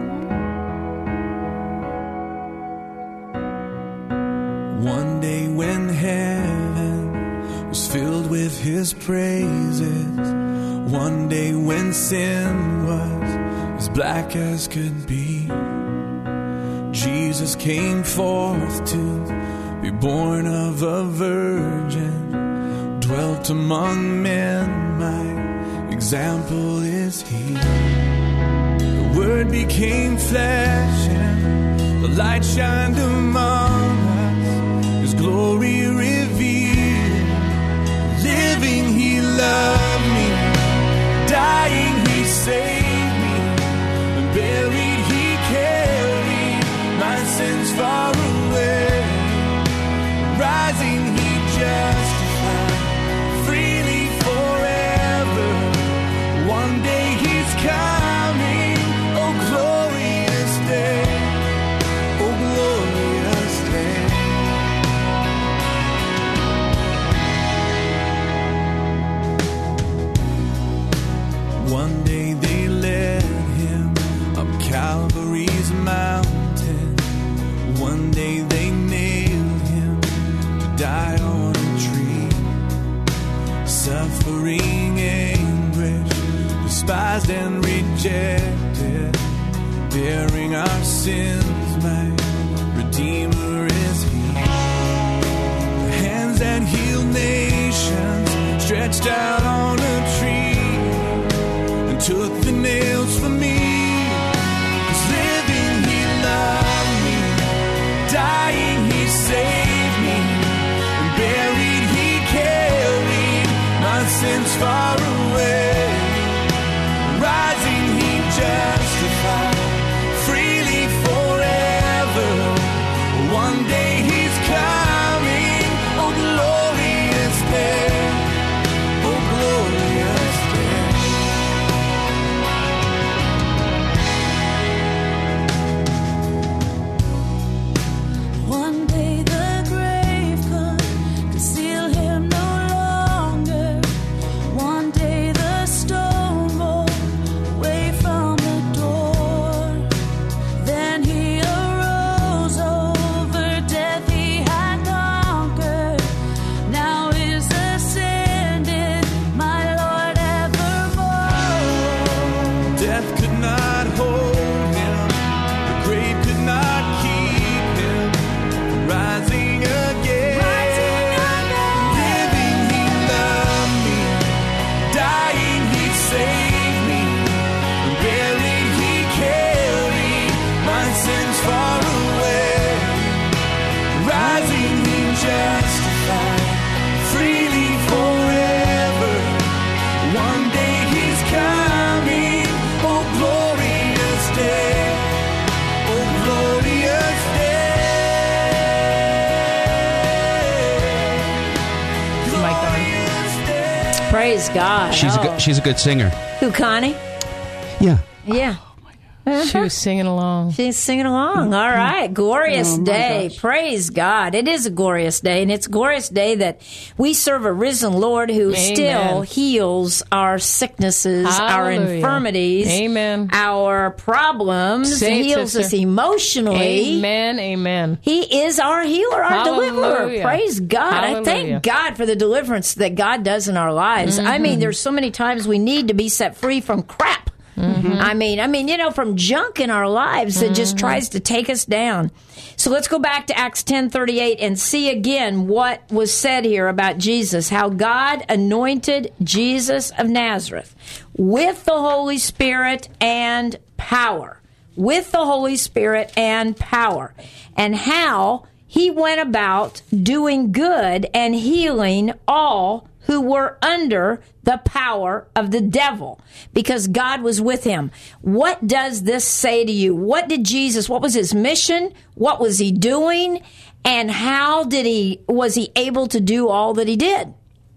One day when heaven was filled with his praises, one day when sin was as black as could be, Jesus came forth to be born of a virgin, dwelt among men, my example is he. The Word became flesh and the light shined among us. His glory revealed. Living, he loved me. Dying, he saved me. And buried, he carried my sins far away. Rising, he justified freely forever. One day he's coming. Oh, glorious day. Oh, glorious day. One day they led him up Calvary's mountain. One day they nailed him to die on a tree. Suffering anguish, despised and rejected, bearing our sins, my Redeemer is he. The hands that heal nations stretched out on a tree, took the nails from me. 'Cause living he loved me, dying he saved me, and buried he carried my sins far away. Rising he justified freely forever. One day he's coming. Oh, glorious day. Oh, Praise God. She's a Oh. good, she's a good singer. Who, Connie? Yeah. Yeah. She was singing along. She's singing along. All right. Glorious Oh, my day. gosh. Praise God. It is a glorious day. And it's a glorious day that we serve a risen Lord who Amen. still heals our sicknesses, our Hallelujah. infirmities, Amen. our problems, Say it, heals sister. us emotionally. Amen. Amen. He is our healer, our deliverer. Hallelujah. Praise God. I Hallelujah. thank God for the deliverance that God does in our lives. I Mm-hmm. mean, there's so many times we need to be set free from crap. Mm-hmm. I mean, I mean, you know, from junk in our lives that just tries to take us down. So let's go back to Acts ten thirty-eight and see again what was said here about Jesus, how God anointed Jesus of Nazareth with the Holy Spirit and power. With the Holy Spirit and power. And how he went about doing good and healing all who were under the power of the devil, because God was with him. What does this say to you? What did Jesus, what was his mission? What was he doing? And how did he, was he able to do all that he did?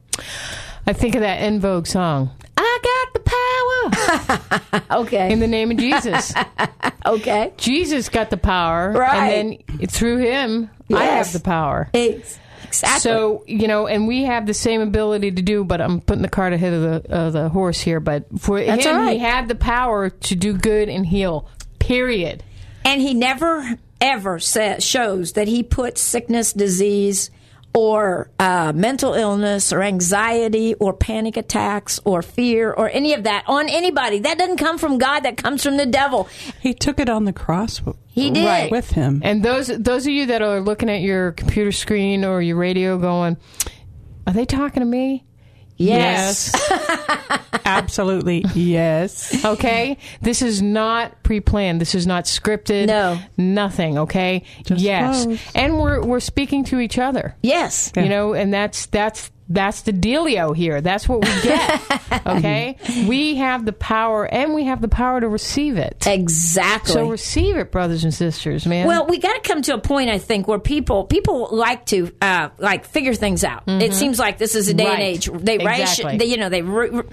I think of that En Vogue song. I got the power Okay. in the name of Jesus. Okay. Jesus got the power, Right. and then through him, I Yes. have the power. Ex- Exactly. So, you know, and we have the same ability to do, but I'm putting the cart ahead of the uh, the horse here. But for That's him, all right. he had the power to do good and heal, period. And he never, ever says, shows that he put sickness, disease, or uh, mental illness, or anxiety, or panic attacks, or fear, or any of that on anybody. That doesn't come from God. That comes from the devil. He took it on the cross. w- He did. right with him. And those those of you that are looking at your computer screen or your radio going, are they talking to me? Yes. Absolutely, yes. Okay? This is not pre-planned. This is not scripted. No. Nothing, okay? Just yes. flows. And we're we're speaking to each other. Yes. You know, and that's that's that's the dealio here. That's what we get. Okay? We have the power, and we have the power to receive it. Exactly. So receive it, brothers and sisters, man. Well, we got to come to a point, I think, where people people like to uh, like figure things out. It seems like this is a day and Right. age. They Exactly. ration, they, you know, they. Re- re-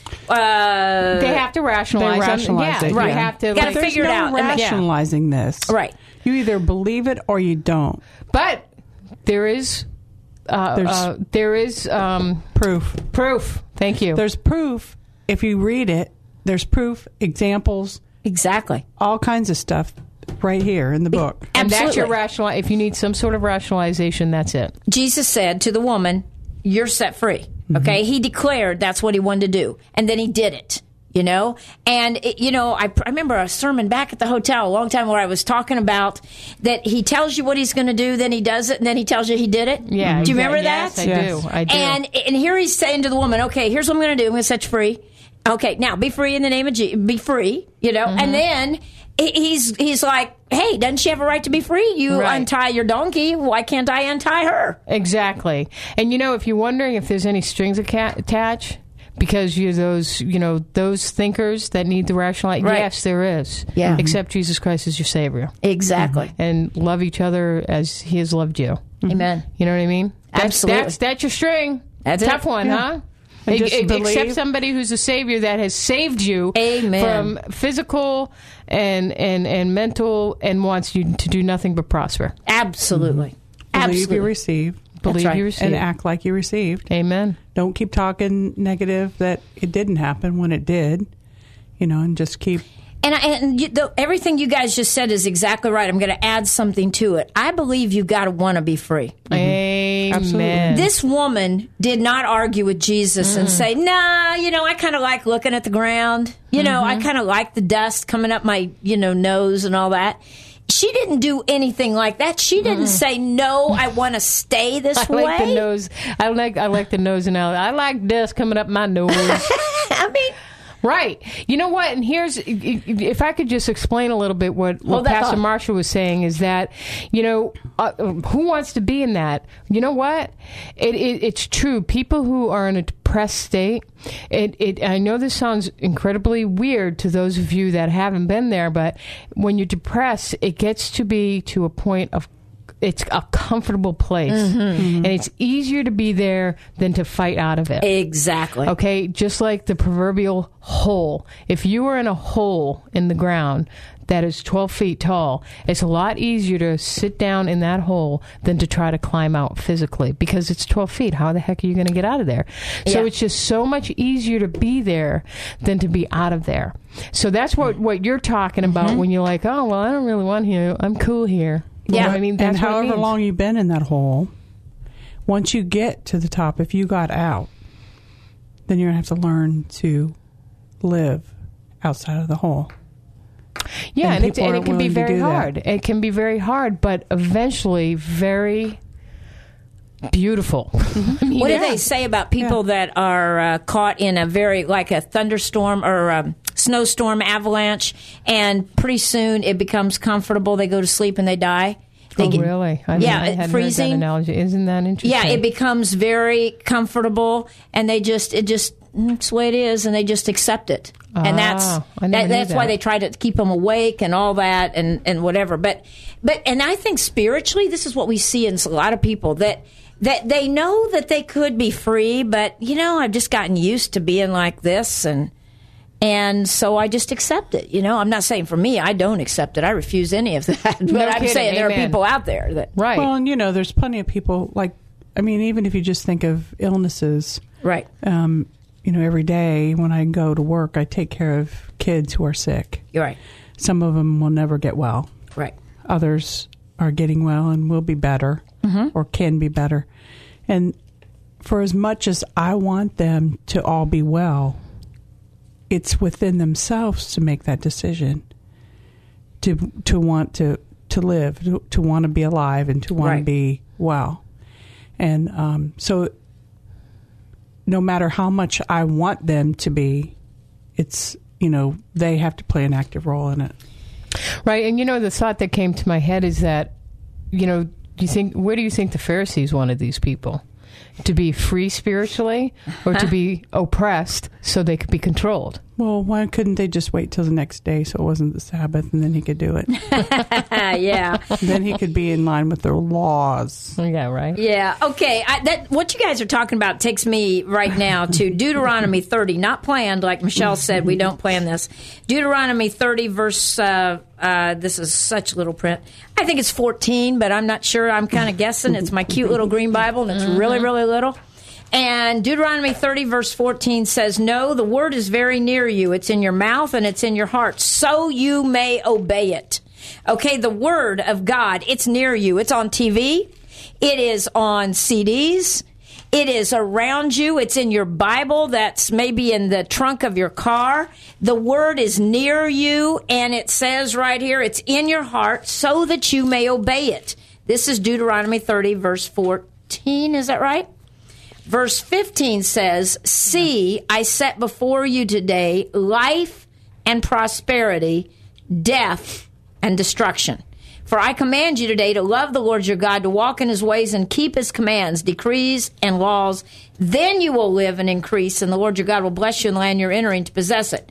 uh, they have to rationalize. They them. rationalize yeah, it, Right. yeah. have to. Gotta like- There's figure it no out. And- yeah. rationalizing this. Right. You either believe it or you don't. But there is. Uh, There's- uh, there is um, Proof. proof. Thank you. There's proof. If you read it, there's proof, examples, Exactly. all kinds of stuff right here in the book. and that's your Absolutely. rational. If you need some sort of rationalization, that's it. Jesus said to the woman, "You're set free." Okay, he declared that's what he wanted to do, and then he did it. You know, and it, you know, I, I remember a sermon back at the hotel a long time where I was talking about that he tells you what he's going to do, then he does it, and then he tells you he did it. Yeah. do you exa- remember yes, that? I Yes. do. I do. And and here he's saying to the woman, "Okay, here's what I'm going to do. I'm going to set you free. Okay, now be free in the name of Jesus. Be free." You know, Mm-hmm. and then he- he's he's like, "Hey, doesn't she have a right to be free? You Right. untie your donkey. Why can't I untie her?" Exactly. And you know, if you're wondering if there's any strings aca- attached, because you're those, you know, those thinkers that need to rationalize, Right. yes, there is. Yeah. Accept Jesus Christ as your Savior. Exactly. And love each other as He has loved you. Amen. You know what I mean? That's, Absolutely. That's, that's your string. That's it. Tough one, Yeah. huh? And E- just e- believe- Accept somebody who's a Savior that has saved you Amen. from physical and, and, and mental and wants you to do nothing but prosper. Absolutely. Believe Absolutely. you receive Believe right. you receive. and act like you received. Amen. Don't keep talking negative that it didn't happen when it did. You know, and just keep And, I, and you, the, everything you guys just said is exactly right. I'm going to add something to it. I believe you got to want to be free. Amen. Absolutely. This woman did not argue with Jesus and say, "Nah, you know, I kind of like looking at the ground. You know, I kind of like the dust coming up my, you know, nose and all that." She didn't do anything like that. She didn't say, "No, I want to stay this I way." like the nose. I like I like the nose analogy. I like dust coming up my nose. I mean, Right. You know what? And here's, if I could just explain a little bit what, what Hold that Pastor thought. Marshall was saying is that, you know, uh, who wants to be in that? You know what? It, it, it's true. People who are in a depressed state, it, it, I know this sounds incredibly weird to those of you that haven't been there, but when you're depressed, it gets to be to a point of it's a comfortable place, and it's easier to be there than to fight out of it. Exactly. Okay, just like the proverbial hole. If you were in a hole in the ground that is twelve feet tall, it's a lot easier to sit down in that hole than to try to climb out physically, because it's twelve feet. How the heck are you going to get out of there? So Yeah. it's just so much easier to be there than to be out of there. So that's what, what you're talking about Mm-hmm. when you're like, oh, well, I don't really want here. I'm cool here. You Yeah. know what I mean, that's and what it however means. long you've been in that hole, once you get to the top, if you got out, then you're going to have to learn to live outside of the hole. Yeah, And and, it, people and it aren't can be willing to very do that. hard. It can be very hard, but eventually very beautiful. I mean, What do Yeah. they say about people that are uh, caught in a very, like a thunderstorm or a snowstorm avalanche, and pretty soon it becomes comfortable, they go to sleep and they die? They oh, get- really? I, Yeah, I hadn't freezing. heard that analogy. Isn't that interesting? Yeah, it becomes very comfortable, and they just, it just, it's the way it is, and they just accept it. And that's Ah, I never that, knew that's why that. they try to keep them awake and all that and, and whatever. But but and I think spiritually, this is what we see in a lot of people that that they know that they could be free, but you know, I've just gotten used to being like this, and and so I just accept it. You know, I'm not saying for me, I don't accept it. I refuse any of that. But No I'm kidding, saying there are amen. people out there that Right. Well, and you know, there's plenty of people, like, I mean, even if you just think of illnesses, right. um, you know, every day when I go to work, I take care of kids who are sick. You're right. Some of them will never get well. Right. Others are getting well and will be better or can be better. And for as much as I want them to all be well, it's within themselves to make that decision to to want to to live, to, to want to be alive, and to want Right. to be well. And um, so no matter how much I want them to be, it's, you know, they have to play an active role in it. Right, and you know, the thought that came to my head is that, you know, do you think, where do you think the Pharisees wanted these people? To be free spiritually, or to be oppressed so they could be controlled? Well, why couldn't they just wait till the next day so it wasn't the Sabbath, and then he could do it? Uh, yeah. Then he could be in line with their laws. Yeah, right. Yeah. Okay. I, that what you guys are talking about takes me right now to Deuteronomy thirty. Not planned, like Michelle said. We don't plan this. Deuteronomy thirty, verse. Uh, uh, this is such little print. I think it's fourteen, but I'm not sure. I'm kind of guessing. It's my cute little green Bible, and it's really, really little. And Deuteronomy thirty, verse fourteen says, "No, the word is very near you. It's in your mouth and it's in your heart, so you may obey it." Okay, the word of God, it's near you. It's on T V. It is on C Ds. It is around you. It's in your Bible that's maybe in the trunk of your car. The word is near you, and it says right here, it's in your heart so that you may obey it. This is Deuteronomy thirty, verse fourteen. Is that right? Verse fifteen says, "See, I set before you today life and prosperity, death and destruction. For I command you today to love the Lord your God, to walk in his ways and keep his commands, decrees, and laws. Then you will live and increase, and the Lord your God will bless you in the land you're entering to possess it.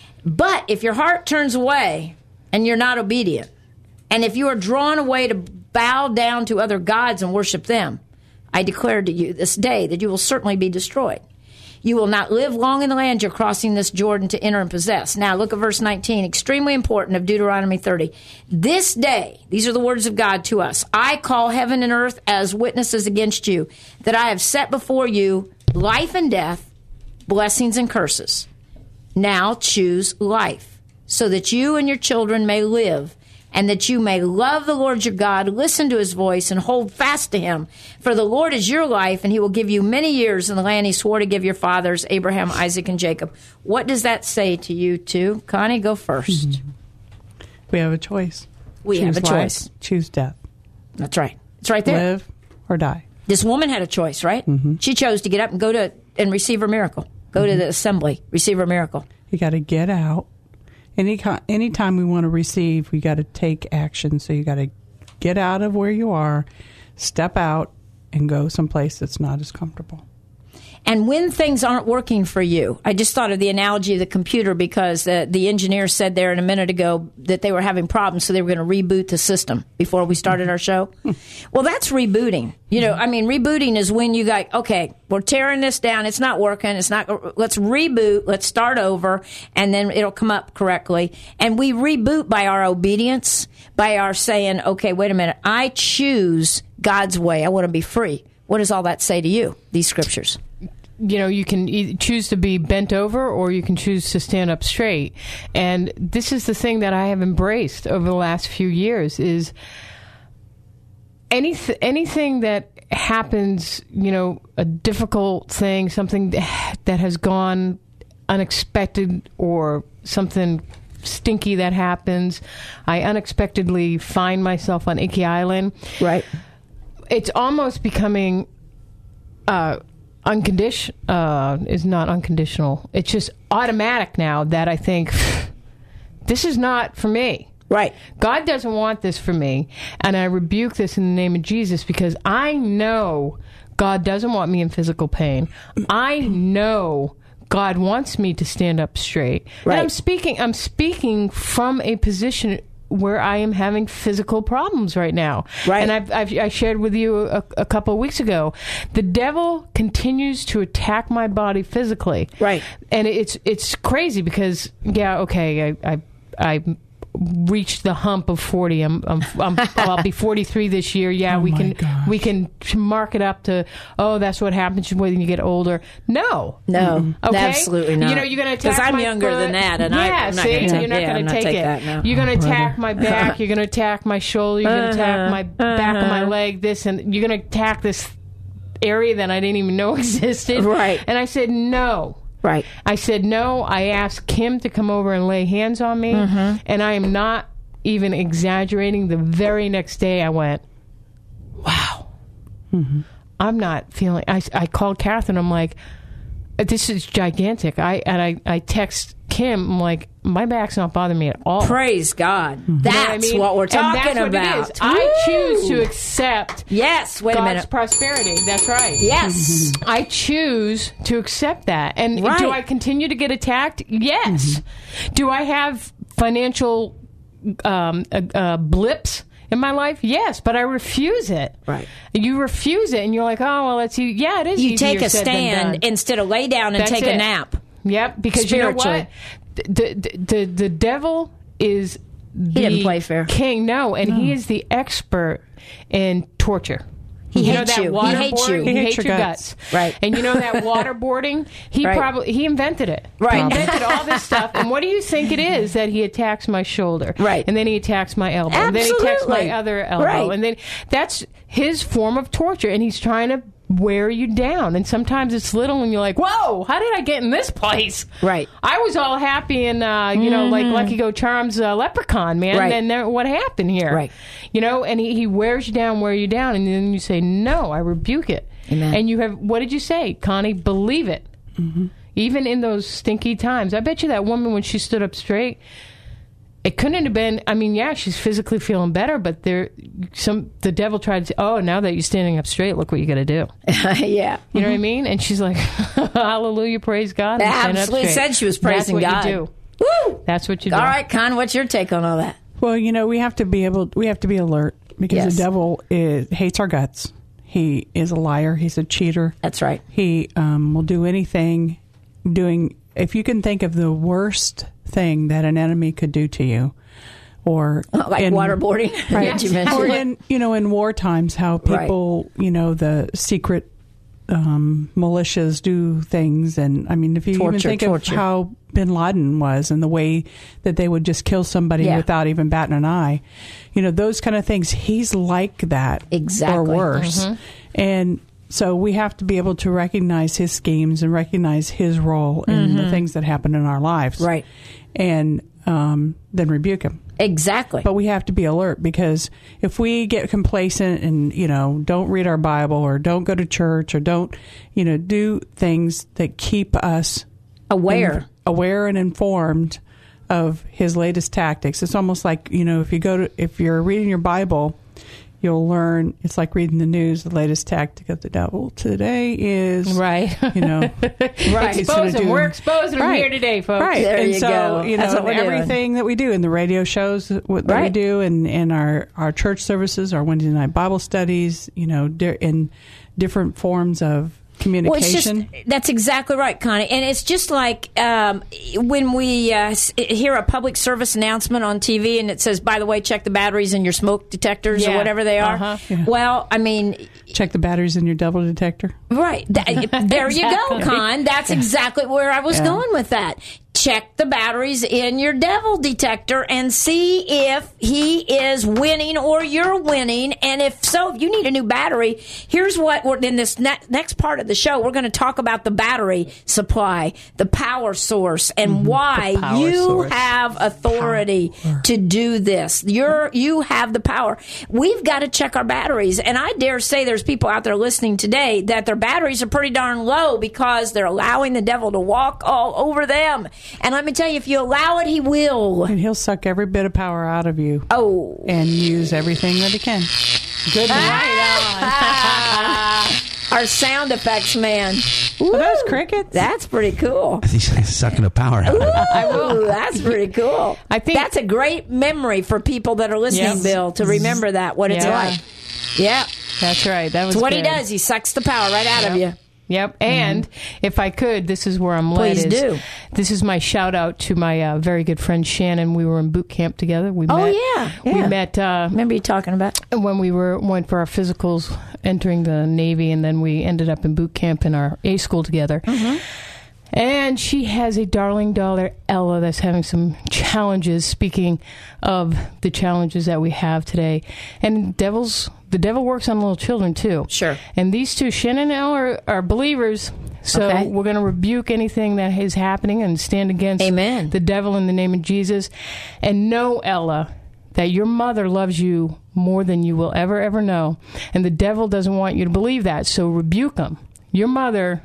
But if your heart turns away and you're not obedient, and if you are drawn away to bow down to other gods and worship them, I declare to you this day that you will certainly be destroyed. You will not live long in the land you're crossing this Jordan to enter and possess." Now look at verse nineteen, extremely important, of Deuteronomy thirty. "This day," these are the words of God to us, "I call heaven and earth as witnesses against you, that I have set before you life and death, blessings and curses. Now choose life, so that you and your children may live, and that you may love the Lord your God, listen to his voice, and hold fast to him. For the Lord is your life, and he will give you many years in the land he swore to give your fathers, Abraham, Isaac, and Jacob." What does that say to you too? Connie, go first. We have a choice. We Choose have a life, choice. Choose death. That's right. It's right there. Live or die. This woman had a choice, right? She chose to get up and go to and receive her miracle. Go to the assembly, receive her miracle. You got to get out. Any anytime we want to receive, we got to take action. So you got to get out of where you are, step out, and go someplace that's not as comfortable. And when things aren't working for you, I just thought of the analogy of the computer because the, the engineer said there in a minute ago that they were having problems, so they were going to reboot the system before we started our show. Well, that's rebooting. You know, I mean, rebooting is when you go, okay, we're tearing this down. It's not working. It's not, let's reboot. Let's start over. And then it'll come up correctly. And we reboot by our obedience, by our saying, okay, wait a minute. I choose God's way. I want to be free. What does all that say to you, these scriptures? You know, you can either choose to be bent over or you can choose to stand up straight. And this is the thing that I have embraced over the last few years is anyth- anything that happens, you know, a difficult thing, something that has gone unexpected or something stinky that happens. I unexpectedly find myself on Icky Island. Right. It's almost becoming uh, unconditional. Uh, is not unconditional. It's just automatic now that I think this is not for me. Right. God doesn't want this for me, and I rebuke this in the name of Jesus because I know God doesn't want me in physical pain. I know God wants me to stand up straight. Right. And I'm speaking. I'm speaking from a position where I am having physical problems right now. Right. And I've, I've I shared with you a, a couple of weeks ago, the devil continues to attack my body physically. Right. And it's it's crazy because yeah, okay, I I. I reached the hump of forty. I'm, I'm, I'm I'll be forty-three this year. Yeah, Oh we my can gosh. we can mark it up to oh, that's what happens when you get older. No, No, okay, absolutely not. You know, you're going to because attack I'm my younger foot. than that, and I, yeah, I'm not see, going to take, you're not yeah, going I'm to not take take it. that. No. You're going to brother. attack my back. You're going to attack my shoulder. You're going to attack my back of my leg. This and you're going to attack this area that I didn't even know existed. Right. And I said no. Right. I said no. I asked Kim to come over and lay hands on me, Mm-hmm. and I am not even exaggerating. The very next day, I went, "Wow, Mm-hmm. I'm not feeling." I, I called Catherine. I'm like, "This is gigantic." I and I I text Kim. I'm like, "My back's not bothering me at all." Praise God. You know That's what, I mean? what we're And talking that's what about. It is. I choose to Woo! accept Yes. Wait a God's minute. prosperity. That's right. Yes. I choose to accept that. And Right. do I continue to get attacked? Yes. Do I have financial um, uh, uh, blips in my life? Yes, but I refuse it. Right. You refuse it, and you're like, oh, well, it's you. Yeah, it is You easier take a said than stand done. instead of lay down and That's take a it. nap. Yep, because you know Spiritually. what? The, the, the, the devil is the doesn't play fair. king. No, and he is the expert in torture. He you hates know you. that He hates waterboarding? you. He, He hates hates your your guts. guts. Right. And you know that waterboarding? He Right. probably he invented it. Right. He invented all this stuff. And what do you think it is that he attacks my shoulder? Right. And then he attacks my elbow. And then he attacks my Absolutely. other elbow. Right. And then that's his form of torture. And he's trying to wear you down. And sometimes it's little and you're like, whoa, how did I get in this place? Right. I was all happy and, uh, you know, like Lucky Go Charms uh, leprechaun, man. Right. And then what happened here? Right. You know, and he, he wears you down, wear you down. And then you say, no, I rebuke it. Amen. And you have, what did you say, Connie? Believe it. Mm-hmm. Even in those stinky times. I bet you that woman, when she stood up straight, it couldn't have been, I mean, yeah, she's physically feeling better, but there, some, the devil tried to say, oh, now that you're standing up straight, look what you got to do. Yeah. You know what I mean? And she's like, hallelujah, praise God. I'm standing up Absolutely straight. said she was praising That's what God. you do. Woo! That's what you do. All right, Con, what's your take on all that? Well, you know, we have to be able, we have to be alert because Yes. the devil is, hates our guts. He is a liar. He's a cheater. That's right. He um, will do anything. Doing, if you can think of the worst thing that an enemy could do to you, or Like in- waterboarding, right? that you mentioned. Or in you know in war times, how people you know the secret um, militias do things, and I mean, if you even Torture, think torture. of how Bin Laden was and the way that they would just kill somebody Yeah. without even batting an eye, you know, those kind of things. He's like that, Exactly. or worse, Mm-hmm. and. So we have to be able to recognize his schemes and recognize his role in the things that happen in our lives, Mm-hmm. Right. And um, then rebuke him. Exactly. But we have to be alert because if we get complacent and, you know, don't read our Bible or don't go to church or don't, you know, do things that keep us Aware. in- aware and informed of his latest tactics. It's almost like, you know, if you go to, if you're reading your Bible, you'll learn. It's like reading the news. The latest tactic of the devil today is, Right. you know, Right. he's gonna Expose them. do- We're exposing them Right. here today, folks. Right. There and you so, go. you That's know, what we're doing. everything that we do in the radio shows that we, that we Right. do and in our, our church services, our Wednesday night Bible studies, you know, di- in different forms of Well, it's just, communication. that's exactly right, Connie. And it's just like um, when we uh, s- hear a public service announcement on T V and it says, by the way, check the batteries in your smoke detectors or Yeah. whatever they are. Uh-huh. Yeah. Well, I mean, Check the batteries in your devil detector. right. Th- there you go, Con. That's exactly where I was Yeah. going with that. Check the batteries in your devil detector and see if he is winning or you're winning. And if so, if you need a new battery, here's what we're in this ne- next part of the show. We're going to talk about the battery supply, the power source, and why power you source. have authority to do this. You're you have the power. We've got to check our batteries, and I dare say there's people out there listening today that their batteries are pretty darn low because they're allowing the devil to walk all over them. And let me tell you, if you allow it, he will. And he'll suck every bit of power out of you Oh. and use everything that he can. Good Ah. Our sound effects man. Are those crickets? That's pretty cool. He's sucking the power out. Ooh, that's pretty cool. I think- that's a great memory for people that are listening, Yes. Bill, to remember that, what it's Yeah. like. Yeah. That's right. That was It's what he good. does. He sucks the power right out of you. Yep. And if I could, this is where I'm led. Please is, do. This is my shout out to my uh, very good friend Shannon. We were in boot camp together. We Oh, met, yeah, We yeah. met uh, Remember you talking about? when we were went for our physicals, entering the Navy, and then we ended up in boot camp in our A school together. Mm-hmm. And she has a darling daughter, Ella, that's having some challenges. Speaking of the challenges that we have today, and devils, the devil works on little children too. Sure. And these two, Shannon and Ella, are, are believers. So Okay. we're going to rebuke anything that is happening and stand against Amen. the devil in the name of Jesus. And know, Ella, that your mother loves you more than you will ever, ever know. And the devil doesn't want you to believe that. So rebuke him. Your mother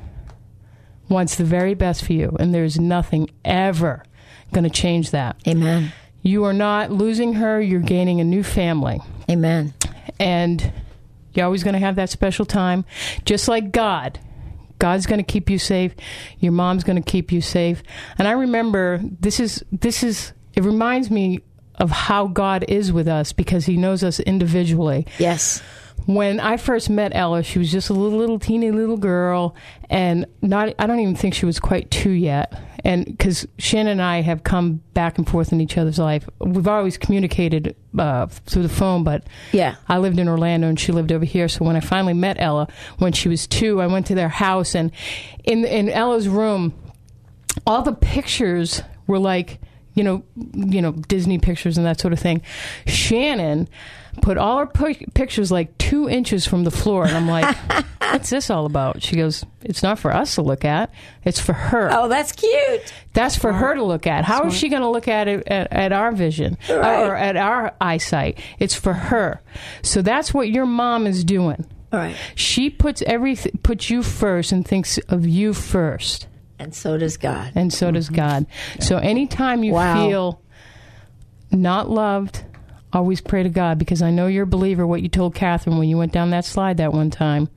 wants the very best for you, and there's nothing ever going to change that. Amen. You are not losing her. You're gaining a new family. Amen. And you're always going to have that special time, just like God. God's going to keep you safe. Your mom's going to keep you safe. And I remember this is this is it reminds me of how God is with us because he knows us individually. Yes. When I first met Ella, she was just a little, little teeny little girl, and not I don't even think she was quite two yet. And because Shannon and I have come back and forth in each other's life, we've always communicated uh, through the phone, but Yeah. I lived in Orlando and she lived over here. So when I finally met Ella, when she was two, I went to their house, and in in Ella's room, all the pictures were like, you know, you know, Disney pictures and that sort of thing. Shannon put all her pi- pictures like two inches from the floor, and I'm like, what's this all about? She goes, it's not for us to look at. It's for her. Oh, that's cute. That's for her to look at. How is she going to look at it at, at our vision Right. or at our eyesight? It's for her. So that's what your mom is doing. All right. She puts everything, puts you first and thinks of you first. And so does God. And so does God. So anytime you Wow. feel not loved, always pray to God, because I know you're a believer, what you told Catherine when you went down that slide that one time.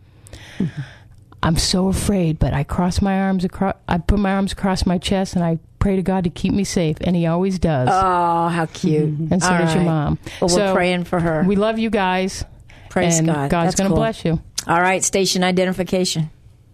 I'm so afraid, but I cross my arms across, I put my arms across my chest and I pray to God to keep me safe, and he always does. Oh, how cute. And so All does your right. mom. Well, we're So praying for her. We love you guys. Praise and God. God's That's going to cool. bless you. All right, station identification.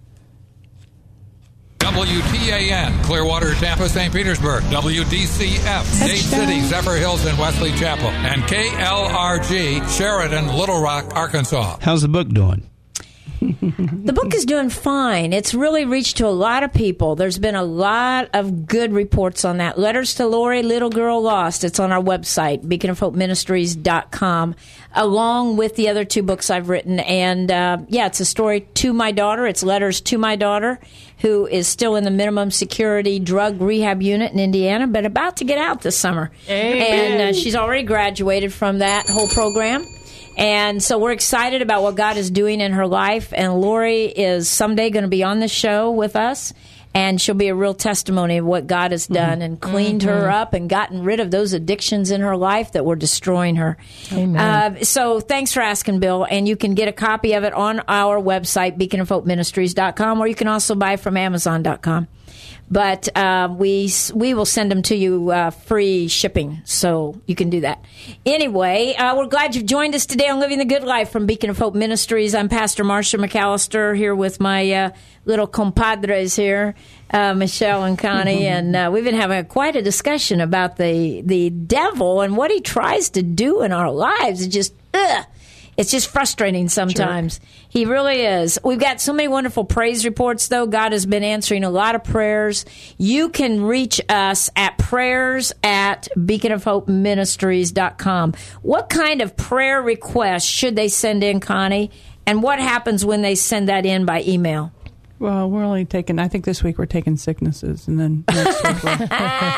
W T A N, Clearwater, Tampa, Saint Petersburg. W D C F, Dade City, Zephyr Hills, and Wesley Chapel. And K L R G, Sheridan, Little Rock, Arkansas. How's the book doing? The book is doing fine. It's really reached to a lot of people. There's been a lot of good reports on that. Letters to Lori, Little Girl Lost. It's on our website, beacon of hope ministries dot com, along with the other two books I've written. And, uh, yeah, it's a story to my daughter. It's letters to my daughter, who is still in the minimum security drug rehab unit in Indiana, but about to get out this summer. And uh, she's already graduated from that whole program. And so we're excited about what God is doing in her life. And Lori is someday going to be on the show with us. and she'll be a real testimony of what God has done and cleaned her up and gotten rid of those addictions in her life that were destroying her. Amen. Uh, so thanks for asking, Bill. And you can get a copy of it on our website, beacon of hope ministries dot com, or you can also buy from amazon dot com. But uh, we we will send them to you uh, free shipping, so you can do that. Anyway, uh, we're glad you've joined us today on Living the Good Life from Beacon of Hope Ministries. I'm Pastor Marsha McAllister here with my uh, little compadres here, uh, Michelle and Connie, and uh, we've been having a, quite a discussion about the the devil and what he tries to do in our lives. It just ugh. It's just frustrating sometimes. Sure. He really is. We've got so many wonderful praise reports, though. God has been answering a lot of prayers. You can reach us at prayers at beacon of hope ministries dot com. What kind of prayer requests should they send in, Connie? And what happens when they send that in by email? Well, we're only taking, I think this week we're taking sicknesses, and then next week we're...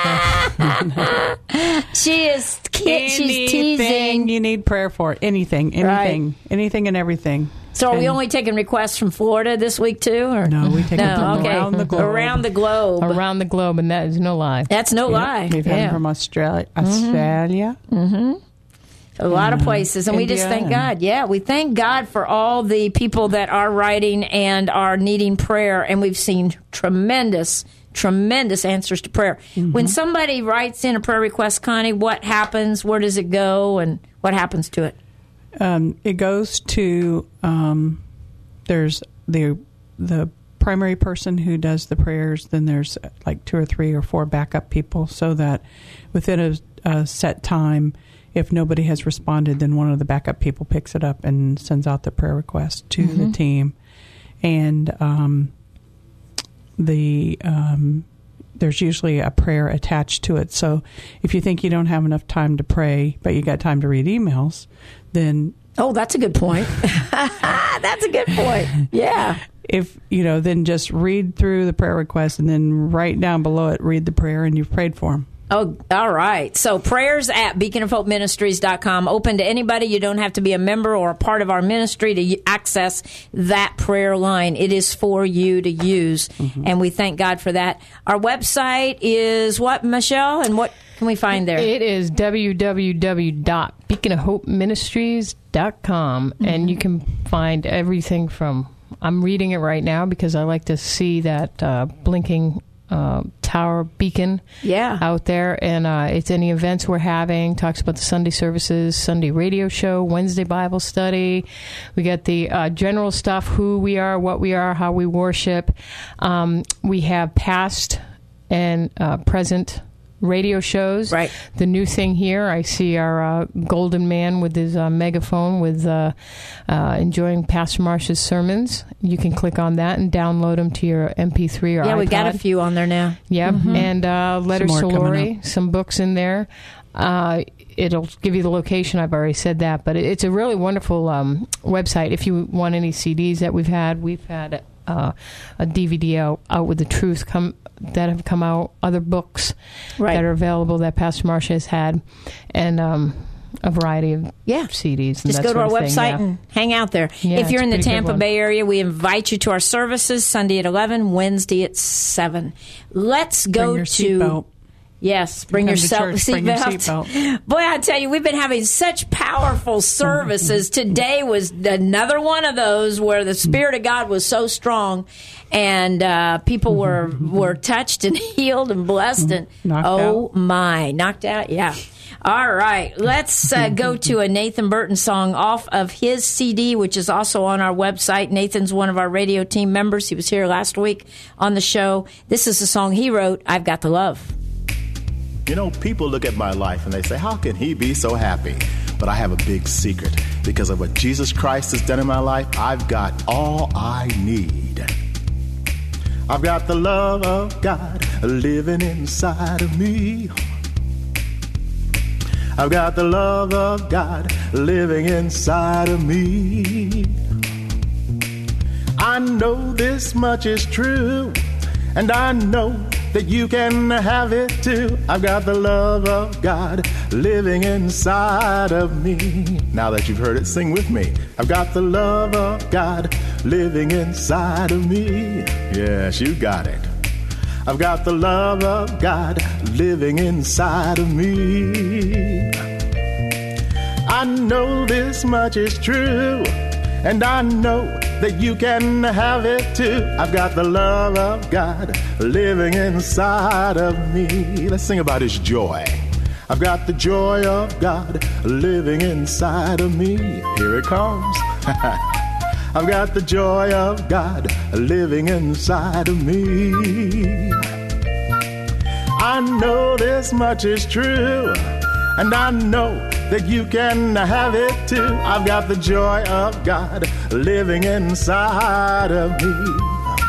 She is, she's teasing. Anything you need prayer for, anything, anything, Right. anything and everything. So are we And- only taking requests from Florida this week, too? Or? No, we take them No, from okay. around the globe. Around the globe. Around the globe, and that is no lie. That's no Yep. lie. We've had Yeah. them from Australia, Australia. A lot of places, and we just India thank and- God. Yeah, we thank God for all the people that are writing and are needing prayer, and we've seen tremendous, tremendous answers to prayer. When somebody writes in a prayer request, Connie, what happens? Where does it go, and what happens to it? Um, it goes to um, there's the the primary person who does the prayers. Then there's like two or three or four backup people, so that within a, a set time, if nobody has responded, then one of the backup people picks it up and sends out the prayer request to the team. And um, the um, there's usually a prayer attached to it. So if you think you don't have enough time to pray, but you got time to read emails, then Oh, that's a good point. That's a good point. Yeah. if you know, then just read through the prayer request and then right down below it, read the prayer and you've prayed for them. Oh, all right. So prayers at beacon of hope ministries dot com. Open to anybody. You don't have to be a member or a part of our ministry to access that prayer line. It is for you to use. Mm-hmm. And we thank God for that. Our website is what, Michelle? And what can we find there? It is w w w dot beacon of hope ministries dot com. Mm-hmm. And you can find everything from, I'm reading it right now because I like to see that uh, blinking Uh, tower beacon Yeah. out there, and uh, it's any events we're having. Talks about the Sunday services, Sunday radio show, Wednesday Bible study. We got the uh, general stuff: who we are, what we are, how we worship. Um, we have past and uh, present radio shows. Right. The new thing here, I see our uh, golden man with his uh, megaphone with uh, uh, enjoying Pastor Marsha's sermons. You can click on that and download them to your M P three or yeah, iPod. we got a few on there now. Yep, Mm-hmm. and uh, letters Some to more coming Lori, some books in there. Uh, it'll give you the location. I've already said that, but it, it's a really wonderful um, website. If you want any C Ds that we've had, we've had uh, a D V D out, out with the truth come that have come out, other books Right. that are available that Pastor Marsha has had, and um, a variety of Yeah. C Ds. And Just that go to our sort of thing, website yeah. and hang out there. Yeah, if you're it's in a the pretty good Tampa one. Bay area, we invite you to our services Sunday at eleven, Wednesday at seven. Let's go Bring your to seatbelt. Yes, bring Come your to self- church, bring your seatbelt. seatbelt. Boy, I tell you, we've been having such powerful services. Today was another one of those where the Spirit of God was so strong, and uh, people were were touched and healed and blessed. And Knocked oh out. my, knocked out, yeah. All right, let's uh, go to a Nathan Burton song off of his C D, which is also on our website. Nathan's one of our radio team members. He was here last week on the show. This is the song he wrote, I've Got the Love. You know, people look at my life and they say, how can he be so happy? But I have a big secret. Because of what Jesus Christ has done in my life, I've got all I need. I've got the love of God living inside of me. I've got the love of God living inside of me. I know this much is true, and I know that you can have it too. I've got the love of God living inside of me. Now that you've heard it, sing with me. I've got the love of God living inside of me. Yes, you got it. I've got the love of God living inside of me. I know this much is true, and I know that you can have it too. I've got the love of God living inside of me. Let's sing about His joy. I've got the joy of God living inside of me. Here it comes. I've got the joy of God living inside of me. I know this much is true, and I know that you can have it too. I've got the joy of God living inside of me.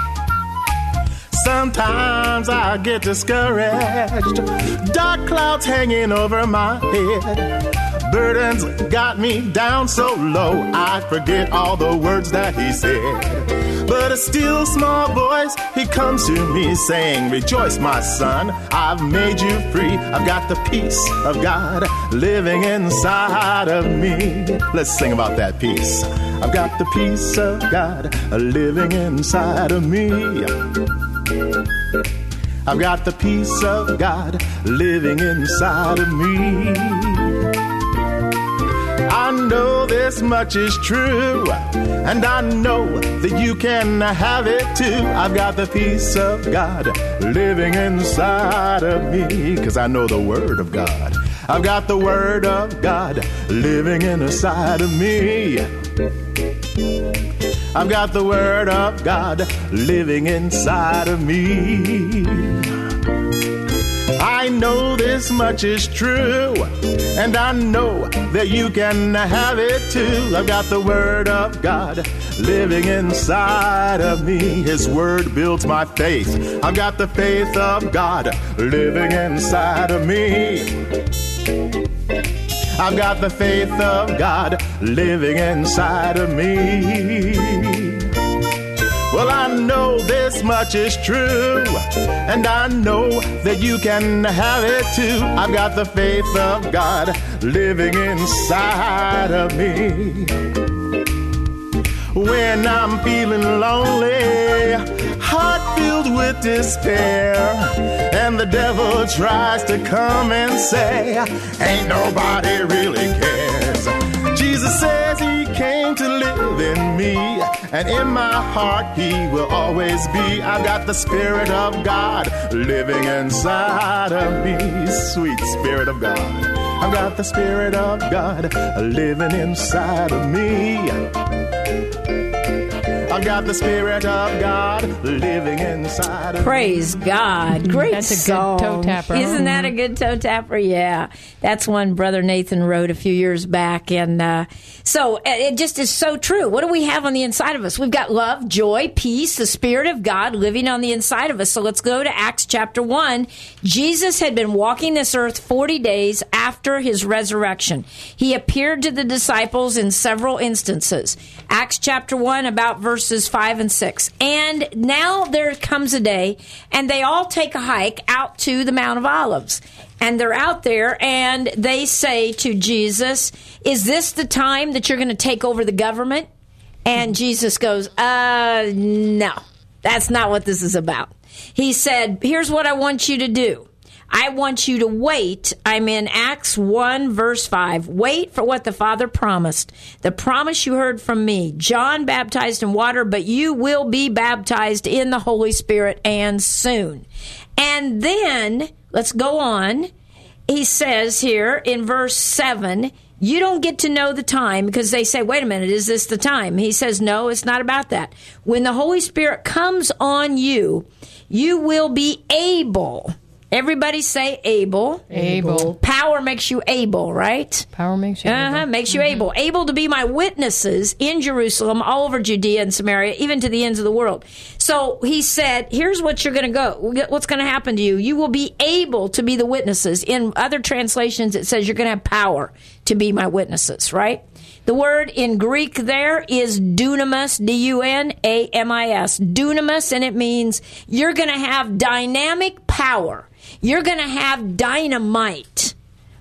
Sometimes I get discouraged, dark clouds hanging over my head. Burdens got me down so low, I forget all the words that He said. But a still small voice, He comes to me saying, rejoice, my son, I've made you free. I've got the peace of God living inside of me. Let's sing about that peace. I've got the peace of God living inside of me. I've got the peace of God living inside of me. I know this much is true, and I know that you can have it too. I've got the peace of God living inside of me, because I know the Word of God. I've got the Word of God living inside of me. I've got the Word of God living inside of me. I know this much is true, and I know that you can have it too. I've got the Word of God living inside of me. His Word builds my faith. I've got the faith of God living inside of me. I've got the faith of God living inside of me. Well, I know this much is true, and I know that you can have it too. I've got the faith of God living inside of me. When I'm feeling lonely, heart filled with despair, and the devil tries to come and say, ain't nobody really cares. Jesus says He came to live in me, and in my heart He will always be. I've got the Spirit of God living inside of me. Sweet Spirit of God. I've got the Spirit of God living inside of me. I've got the Spirit of God living inside of Praise me. God. Great That's a good song. toe tapper. Isn't that a good toe tapper? Yeah. That's one Brother Nathan wrote a few years back. And uh, so it just is so true. What do we have on the inside of us? We've got love, joy, peace, the Spirit of God living on the inside of us. So let's go to Acts chapter one. Jesus had been walking this earth forty days after His resurrection. He appeared to the disciples in several instances. Acts chapter one, about verse Verses five and six. And now there comes a day, and they all take a hike out to the Mount of Olives. And they're out there, and they say to Jesus, is this the time that you're going to take over the government? And Jesus goes, uh, no, that's not what this is about. He said, here's what I want you to do. I want you to wait. I'm in Acts one, verse five. Wait for what the Father promised. The promise you heard from me. John baptized in water, but you will be baptized in the Holy Spirit, and soon. And then, let's go on. He says here in verse seven, you don't get to know the time, because they say, wait a minute, is this the time? He says, no, it's not about that. When the Holy Spirit comes on you, you will be able. Everybody say able. Able. Power makes you able, right? Power makes you Uh-huh, able. makes you able. Able to be my witnesses in Jerusalem, all over Judea and Samaria, even to the ends of the world. So he said, here's what you're going to go. What's going to happen to you? You will be able to be the witnesses. In other translations, it says you're going to have power to be my witnesses, right? The word in Greek there is dunamis, D U N A M I S. Dunamis, and it means you're going to have dynamic power. You're going to have dynamite.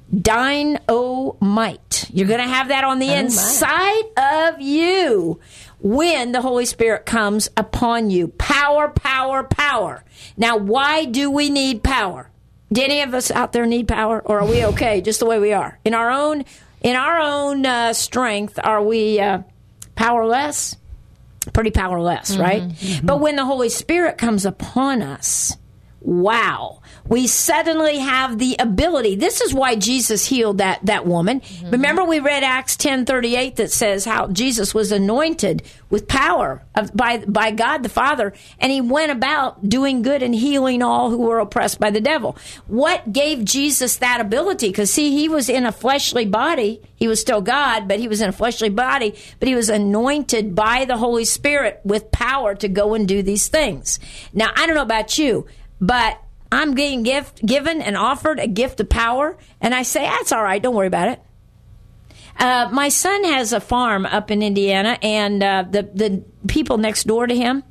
Dynamite. You're going to have that on the Oh, inside of you. when the Holy Spirit comes upon you. Power, power, power. Now, why do we need power? Do any of us out there need power, or are we okay just the way we are? In our own, in our own uh, strength, are we uh, powerless? Pretty powerless, Mm-hmm, right? mm-hmm. But when the Holy Spirit comes upon us, wow, we suddenly have the ability. This is why Jesus healed that, that woman. Mm-hmm. Remember we read Acts ten thirty-eight that says how Jesus was anointed with power of, by, by God the Father, and he went about doing good and healing all who were oppressed by the devil. What gave Jesus that ability? Because, see, he was in a fleshly body. He was still God, but he was in a fleshly body, but he was anointed by the Holy Spirit with power to go and do these things. Now, I don't know about you, but I'm getting gift, given and offered a gift of power, and I say, that's all right, don't worry about it. Uh, my son has a farm up in Indiana, and uh, the, the people next door to him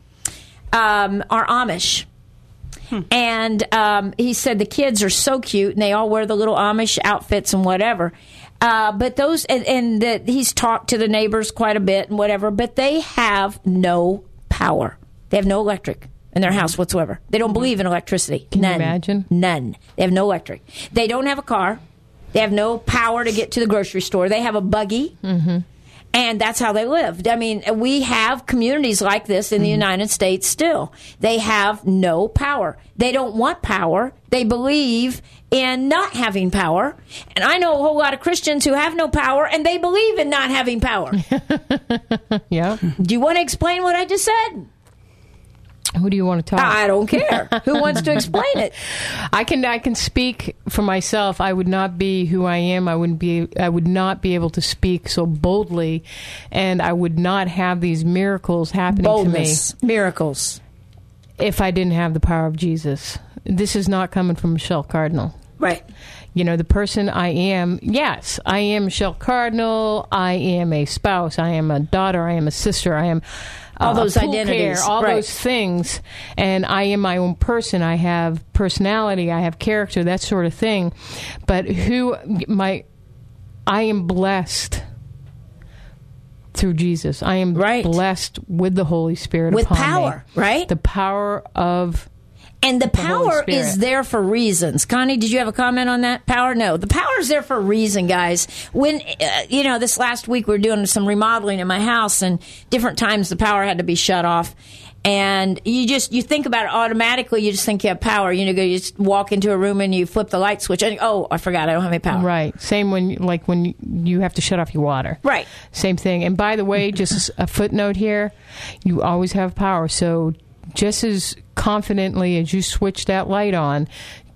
um, are Amish. Hmm. And um, he said the kids are so cute, and they all wear the little Amish outfits and whatever. Uh, but those, and, and the, he's talked to the neighbors quite a bit and whatever, but they have no power. They have no electric in their house whatsoever. They don't believe in electricity. Can None. you imagine? None. They have no electric. They don't have a car. They have no power to get to the grocery store. They have a buggy. Mm-hmm. And that's how they lived. I mean, we have communities like this in the Mm-hmm. United States still. They have no power. They don't want power. They believe in not having power. And I know a whole lot of Christians who have no power, and they believe in not having power. Yeah. Do you want to explain what I just said? Who do you want to talk? I don't care. Who wants to explain it? I can I can speak for myself. I would not be who I am. I wouldn't be I would not be able to speak so boldly, and I would not have these miracles happening Boldness. to me. Miracles. If I didn't have the power of Jesus. This is not coming from Michelle Cardinal. Right. You know, the person I am, yes, I am Michelle Cardinal. I am a spouse. I am a daughter. I am a sister. I am uh, All those a pool identities. care, all Right. those things. And I am my own person. I have personality. I have character, that sort of thing. But who, my, I am blessed through Jesus. I am Right. blessed with the Holy Spirit With upon power, me. right? The power of And the Holy power Spirit. is there for reasons. Connie, did you have a comment on that? Power? No. The power is there for a reason, guys. When, uh, you know, this last week we were doing some remodeling in my house, and different times the power had to be shut off. And you just, you think about it automatically, you just think you have power. You know, you just walk into a room and you flip the light switch, and oh, I forgot, I don't have any power. Right. Same when, like, when you- you have to shut off your water. Right. Same thing. And by the way, just a footnote here, you always have power. So just as confidently as you switch that light on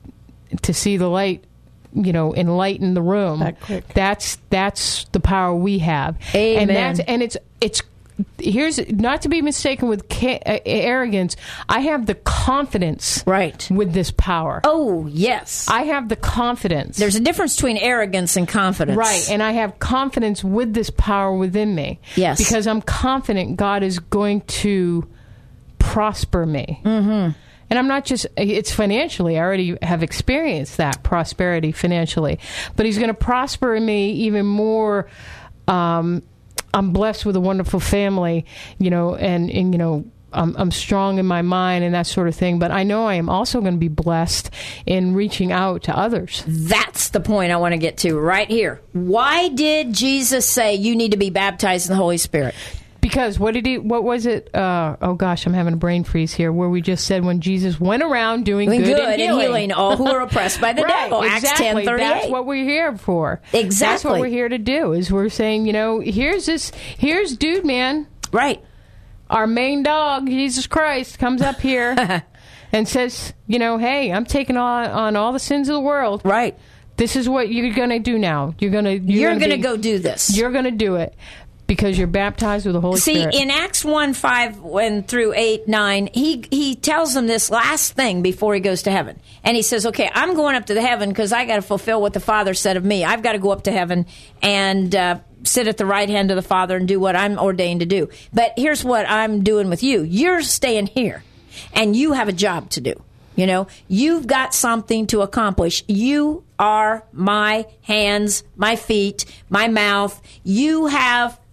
to see the light, you know, enlighten the room, That quick. that's that's the power we have. Amen. And that's and it's it's here's not to be mistaken with ca- uh, arrogance. I have the confidence Right. with this power. Oh, yes. I have the confidence. There's a difference between arrogance and confidence. Right, and I have confidence with this power within me. Yes. Because I'm confident God is going to prosper me. Mm-hmm. And I'm not just, it's financially. I already have experienced that prosperity financially. But He's going to prosper me even more. Um, I'm blessed with a wonderful family, you know, and, and you know, I'm, I'm strong in my mind and that sort of thing. But I know I am also going to be blessed in reaching out to others. That's the point I want to get to right here. Why did Jesus say you need to be baptized in the Holy Spirit? Because what did he? What was it? Uh, oh gosh, I'm having a brain freeze here. Where we just said when Jesus went around doing, Doing good, good and healing, and healing all who are oppressed by the right, devil. Acts exactly. ten thirty-eight. That's what we're here for. That's Exactly. what we're here to do. Is we're saying, you know, here's this, here's dude, man, Right. our main dog, Jesus Christ, comes up here and says, you know, hey, I'm taking on on all the sins of the world. Right. This is what you're going to do now. You're going to You're, you're going to be- go do this. You're going to do it. Because you're baptized with the Holy See, Spirit. in Acts one, five and through eight, nine, he, he tells them this last thing before he goes to heaven. And he says, okay, I'm going up to the heaven because I got to fulfill what the Father said of me. I've got to go up to heaven and uh, sit at the right hand of the Father and do what I'm ordained to do. But here's what I'm doing with you. You're staying here, and you have a job to do. You know, you've got something to accomplish. You are my hands, my feet, my mouth. You have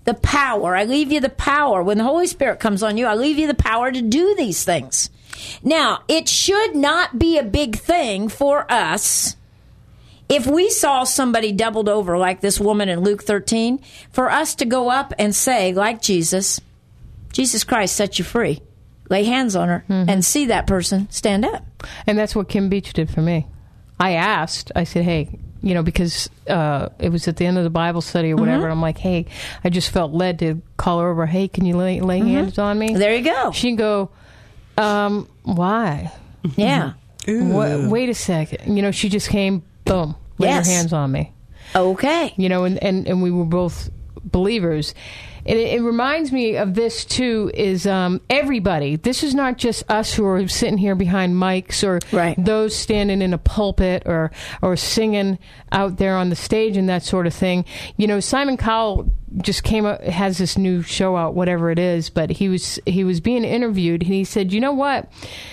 the power. I leave you the power. When the Holy Spirit comes on you, I leave you the power to do these things. Now, it should not be a big thing for us if we saw somebody doubled over like this woman in Luke thirteen, for us to go up and say, like Jesus, Jesus Christ set you free. Lay hands on her mm-hmm. and see that person stand up. And that's what Kim Beach did for me. I asked, I said, hey, you know, because uh, it was at the end of the Bible study or whatever. Mm-hmm. I'm like, hey, I just felt led to call her over. Hey, can you lay, lay mm-hmm. hands on me? There you go. She'd go, um, why? Yeah. What, wait a second. You know, she just came, boom, lay yes. her hands on me. Okay. You know, and, and, and we were both believers. And it, it reminds me of this, too, is um, everybody. This is not just us who are sitting here behind mics or right. those standing in a pulpit or, or singing out there on the stage and that sort of thing. You know, Simon Cowell just came up, has this new show out, whatever it is, but he was he was being interviewed, and he said, you know what?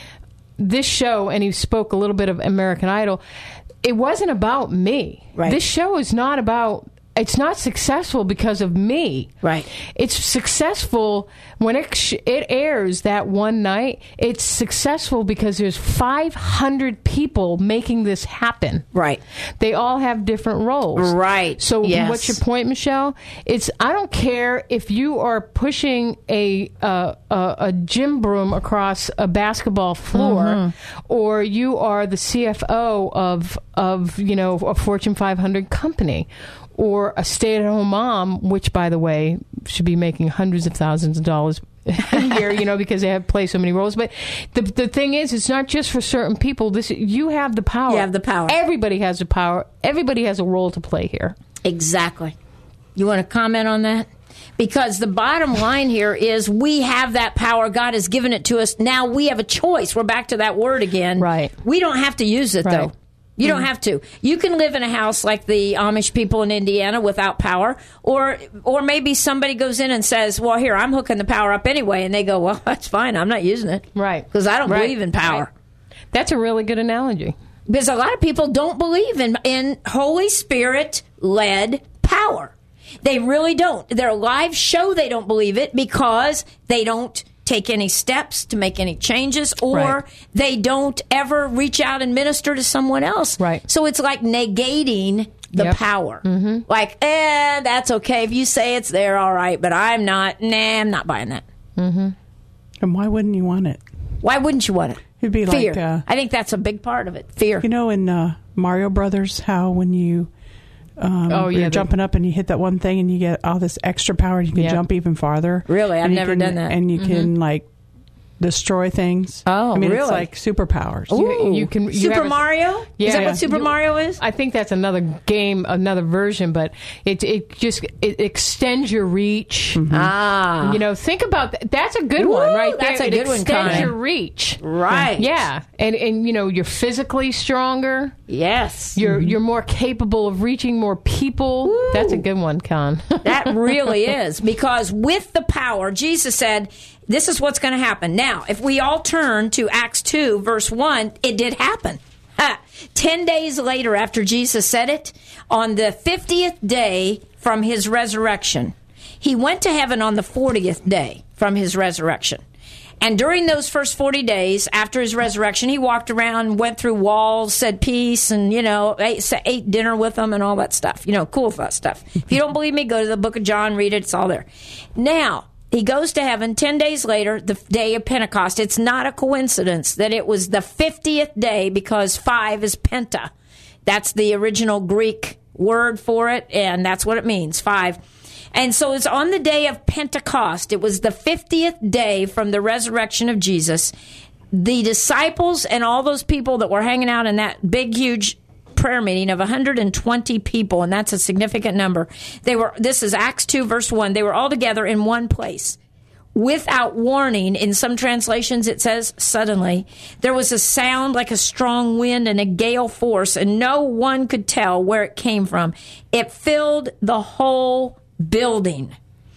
This show, and he spoke a little bit of American Idol, it wasn't about me. Right. This show is not about... It's not successful because of me. Right. It's successful when it sh- it airs that one night. It's successful because there's five hundred people making this happen. Right. They all have different roles. Right. So yes. what's your point, Michelle? It's I don't care if you are pushing a uh, a, a gym broom across a basketball floor, mm-hmm. or you are the C F O of of you know a Fortune five hundred company. Or a stay-at-home mom, which, by the way, should be making hundreds of thousands of dollars a year, you know, because they have play so many roles. But the the thing is, it's not just for certain people. This you have the power. You have the power. Everybody has the power. Everybody has a role to play here. Exactly. You want to comment on that? Because the bottom line here is we have that power. God has given it to us. Now we have a choice. We're back to that word again. Right. We don't have to use it, right. though. You don't have to. You can live in a house like the Amish people in Indiana without power, or or maybe somebody goes in and says, well, here, I'm hooking the power up anyway, and they go, well, that's fine. I'm not using it. Right. Because I don't right. believe in power. Right. That's a really good analogy. Because a lot of people don't believe in, in Holy Spirit-led power. They really don't. Their lives show they don't believe it because they don't take any steps to make any changes, or right. they don't ever reach out and minister to someone else. Right. So it's like negating the yep. power. Mm-hmm. Like, eh, that's okay. If you say it's there, all right, but I'm not, nah, I'm not buying that. Mm-hmm. And why wouldn't you want it? Why wouldn't you want it? It'd be Fear. like... Uh, I think that's a big part of it. Fear. You know, in uh, Mario Brothers, how when you... Um, oh, yeah, you're jumping up and you hit that one thing and you get all this extra power and you can yeah. jump even farther. Really? I've and you never can, done that. And you mm-hmm. can, like, destroy things. Oh, I mean, really? it's like superpowers. You, you can you Super have a- Mario? Yeah. Is that what Super You- Mario is? I think that's another game, another version, but it it just it extends your reach. Mm-hmm. Ah. You know, think about that. That's a good Woo, one, right there. that's a it good one, extends Connie. your reach. Right. Yeah, and and you know, you're physically stronger. Yes. You're you're more capable of reaching more people. Woo. That's a good one, Con. That really is. Because with the power, Jesus said, this is what's going to happen. Now, if we all turn to Acts two, verse one, it did happen. Ha. Ten days later, after Jesus said it, on the fiftieth day from his resurrection, he went to heaven on the fortieth day from his resurrection. And during those first forty days after his resurrection, he walked around, went through walls, said peace, and, you know, ate, ate dinner with them and all that stuff. You know, cool stuff. If you don't believe me, go to the book of John, read it. It's all there. Now, he goes to heaven ten days later, the day of Pentecost. It's not a coincidence that it was the fiftieth day because five is penta. That's the original Greek word for it, and that's what it means, five. And so it's on the day of Pentecost. It was the fiftieth day from the resurrection of Jesus. The disciples and all those people that were hanging out in that big, huge prayer meeting of one hundred twenty people, and that's a significant number. They were. This is Acts two, verse one. They were all together in one place. Without warning, in some translations it says suddenly, there was a sound like a strong wind and a gale force, and no one could tell where it came from. It filled the whole building.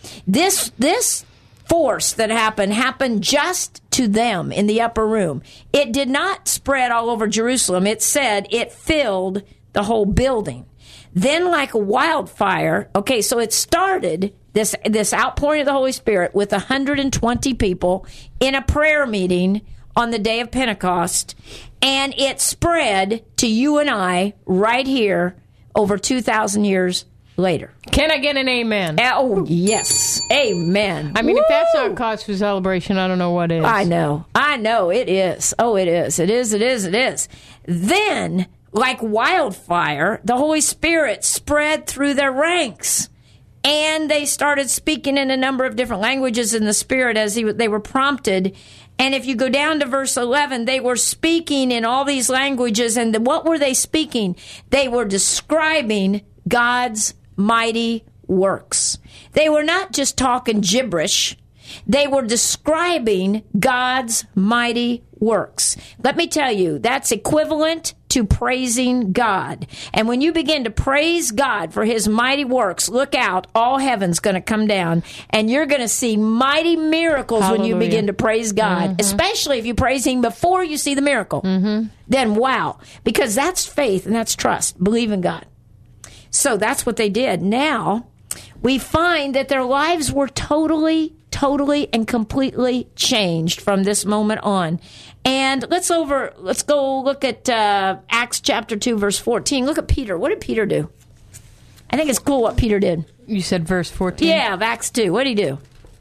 This this force that happened happened just to them in the upper room. It did not spread all over Jerusalem. It said it filled the whole building. Then like a wildfire, okay, so it started this this outpouring of the Holy Spirit with one hundred twenty people in a prayer meeting on the day of Pentecost, and it spread to you and I right here over two thousand years later. Can I get an amen? Oh, yes. Amen. I mean, Woo! if that's not cause for celebration, I don't know what is. I know. I know. It is. Oh, it is. It is. It is. It is. Then, like wildfire, the Holy Spirit spread through their ranks. And they started speaking in a number of different languages in the Spirit as he, they were prompted. And if you go down to verse eleven, they were speaking in all these languages. And what were they speaking? They were describing God's mighty works. They were not just talking gibberish. They were describing God's mighty works. Let me tell you, that's equivalent to praising God. And when you begin to praise God for his mighty works, look out, all heaven's going to come down, and you're going to see mighty miracles when you Hallelujah. begin to praise God, Mm-hmm. especially if you praise him before you see the miracle. Mm-hmm. Then wow, because that's faith and that's trust. Believe in God. So that's what they did. Now, we find that their lives were totally, totally, and completely changed from this moment on. And let's over. Let's go look at uh, Acts chapter two, verse fourteen. Look at Peter. What did Peter do? I think it's cool what Peter did. You said verse fourteen? Yeah, of Acts two. What did he do?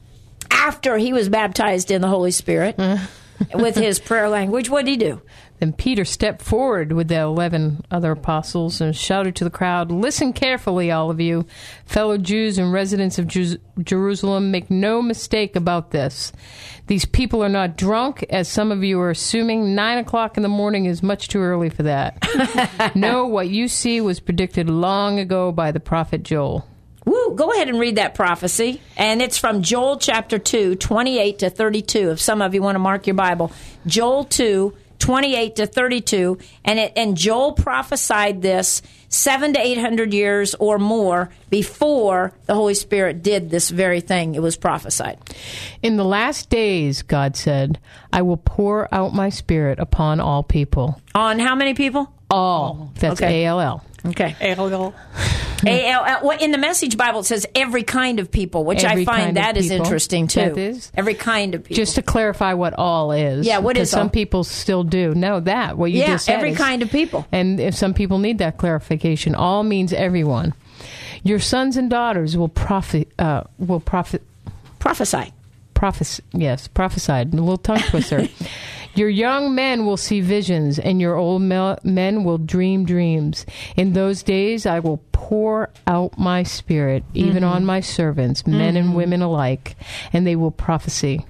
After he was baptized in the Holy Spirit with his prayer language, what did he do? Then Peter stepped forward with the eleven other apostles and shouted to the crowd, "Listen carefully, all of you, fellow Jews and residents of Ju- Jerusalem. Make no mistake about this. These people are not drunk, as some of you are assuming. Nine o'clock in the morning is much too early for that. No, what you see was predicted long ago by the prophet Joel." Woo, go ahead and read that prophecy. And it's from Joel chapter two, twenty-eight to thirty-two, if some of you want to mark your Bible. Joel two, twenty-eight to thirty-two. And it, and Joel prophesied this seven to eight hundred years or more before the Holy Spirit did this very thing. It was prophesied. In the last days, God said, I will pour out my spirit upon all people. On how many people? All. That's Okay. A L L. Okay. A L L. A L L. Well, in the Message Bible, it says every kind of people, which Every I find kind of that is people. interesting, too. That is. Every kind of people. Just to clarify what all is. Yeah, what is Because some all? people still do. No, that, what you yeah, just said. every is- kind of people. And if some people need that clarification, all means everyone. Your sons and daughters will prophet, uh, will prophet, Prophesy. prophes- yes, prophesied, a little tongue twister. Your young men will see visions, and your old me- men will dream dreams. In those days, I will pour out my spirit, even on my servants, men and women alike, and they will prophesy.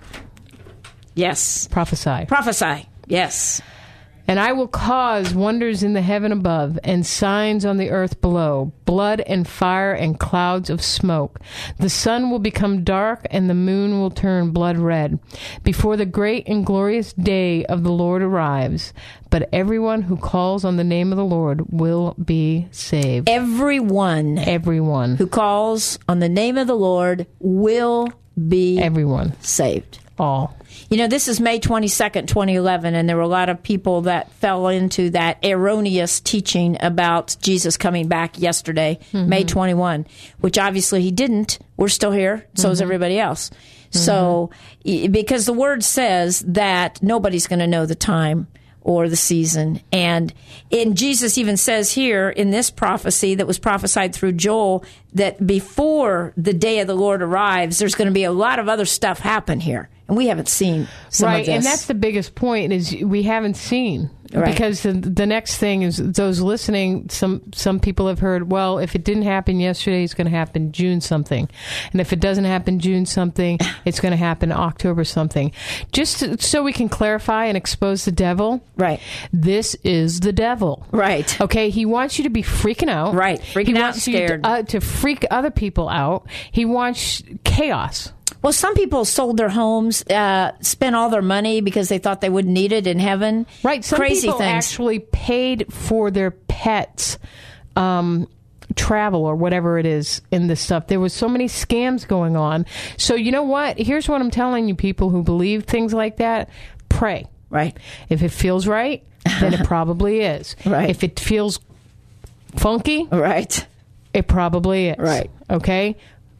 Yes. Prophesy. Prophesy. Yes. And I will cause wonders in the heaven above and signs on the earth below, blood and fire and clouds of smoke. The sun will become dark and the moon will turn blood red before the great and glorious day of the Lord arrives. But everyone who calls on the name of the Lord will be saved. Everyone Everyone. who calls on the name of the Lord will be Everyone. saved. All. You know, this is May twenty-second, twenty eleven, and there were a lot of people that fell into that erroneous teaching about Jesus coming back yesterday, Mm-hmm. May twenty-first, which obviously he didn't. We're still here. So is Mm-hmm. everybody else. So, y- because the word says that nobody's going to know the time or the season. And and Jesus even says here in this prophecy that was prophesied through Joel that before the day of the Lord arrives, there's going to be a lot of other stuff happen here. And we haven't seen some right, of this. and that's the biggest point is we haven't seen. Right. Because the, the next thing is those listening, some some people have heard, well, if it didn't happen yesterday, it's going to happen June something. And if it doesn't happen June something, it's going to happen October something. Just to, so we can clarify and expose the devil. Right. This is the devil. Right. Okay, he wants you to be freaking out. Right, freaking he out, wants you scared. to, uh, to freak other people out. He wants chaos. Well, some people sold their homes, uh, spent all their money because they thought they wouldn't need it in heaven. Right. Some Crazy people things. actually paid for their pets' um, travel or whatever it is in this stuff. There was so many scams going on. So you know what? Here's what I'm telling you, people who believe things like that. Pray. Right. If it feels right, then it probably is. Right. If it feels funky, Right. it probably is. Right. Okay?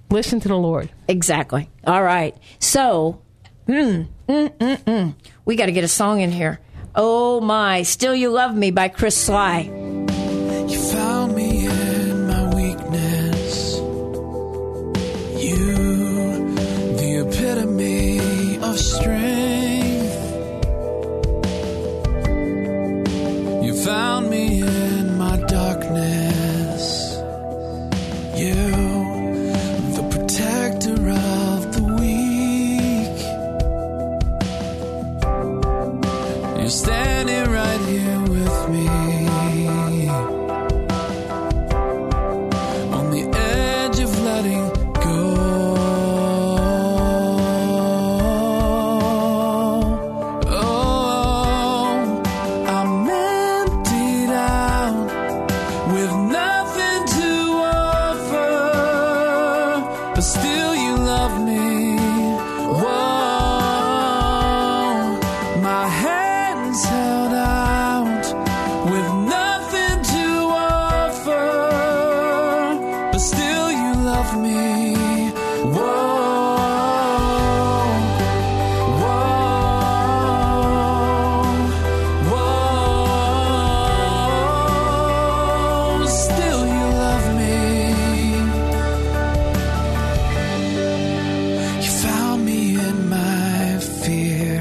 listen to the Lord. Exactly. All right. So, mm, mm, mm, mm. we got to get a song in here. Oh, my. Still You Love Me by Chris Sly. You found me in my weakness. You, the epitome of strength. You found me in my darkness. You, the protector of the weak. You're standing right here with me. On the edge of letting go. Oh, I'm emptied out with nothing to offer, but still you love me. Whoa, my hands held out with nothing to offer, but still you love me. Whoa, whoa, whoa, still you love me. You found me in my fear.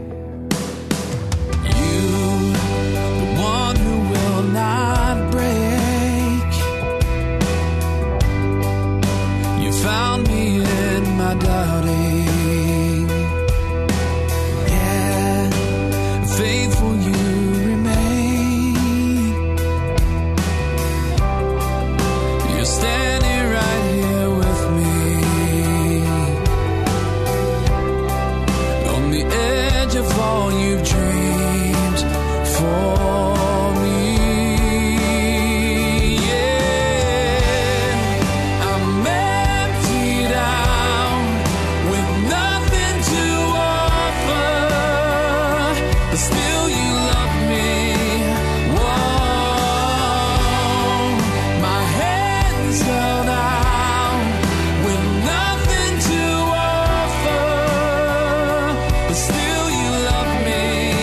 You, the one who will not break. You found me in my doubting. Yeah, faithful you remain. You're standing right here with me. On the edge of all you've dreamed for me. Yeah, I'm emptied out with nothing to offer, but still you love me. Whoa, my hands held out with nothing to offer, but still you love me.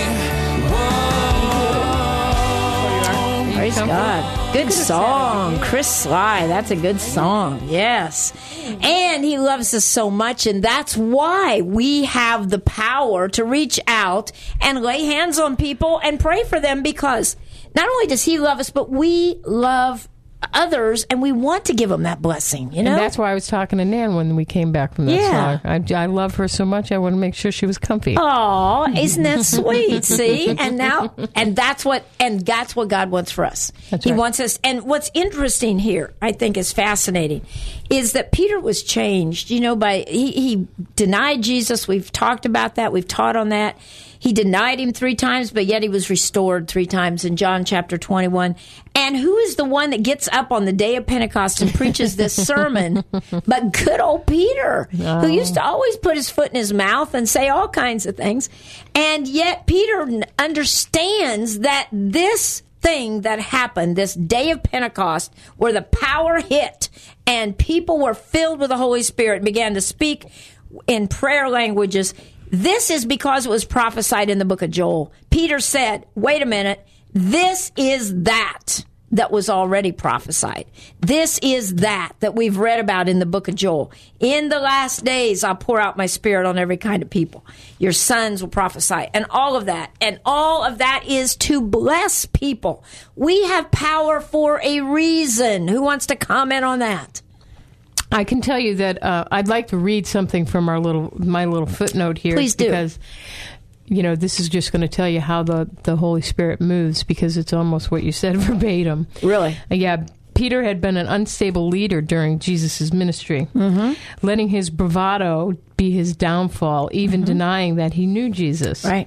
Whoa. Praise God. Good song. Chris Sly. That's a good song. Yes. And he loves us so much, and that's why we have the power to reach out and lay hands on people and pray for them, because not only does he love us, but we love others, and we want to give them that blessing, you know? And that's why I was talking to Nan when we came back from that Yeah. song. I, I love her so much, I want to make sure she was comfy. Oh, isn't that sweet? See, and now, and that's what, and that's what God wants for us. That's He right. wants us. And what's interesting here, I think, is fascinating, is that Peter was changed. You know, by he, he denied Jesus. We've talked about that. We've taught on that. He denied him three times, but yet he was restored three times in John chapter twenty-one. And who is the one that gets up on the day of Pentecost and preaches this sermon? But good old Peter, who used to always put his foot in his mouth and say all kinds of things. And yet Peter n- understands that this thing that happened, this day of Pentecost, where the power hit and people were filled with the Holy Spirit and began to speak in prayer languages, this is because it was prophesied in the book of Joel. Peter said, wait a minute, this is that that was already prophesied. This is that that we've read about in the book of Joel. In the last days, I'll pour out my spirit on every kind of people. Your sons will prophesy, and all of that. And all of that is to bless people. We have power for a reason. Who wants to comment on that? I can tell you that uh, I'd like to read something from our little my little footnote here. Please do. Because, you know, this is just going to tell you how the, the Holy Spirit moves, because it's almost what you said verbatim. Really? Uh, yeah. Peter had been an unstable leader during Jesus' ministry, mm-hmm. letting his bravado be his downfall, even mm-hmm. denying that he knew Jesus. Right.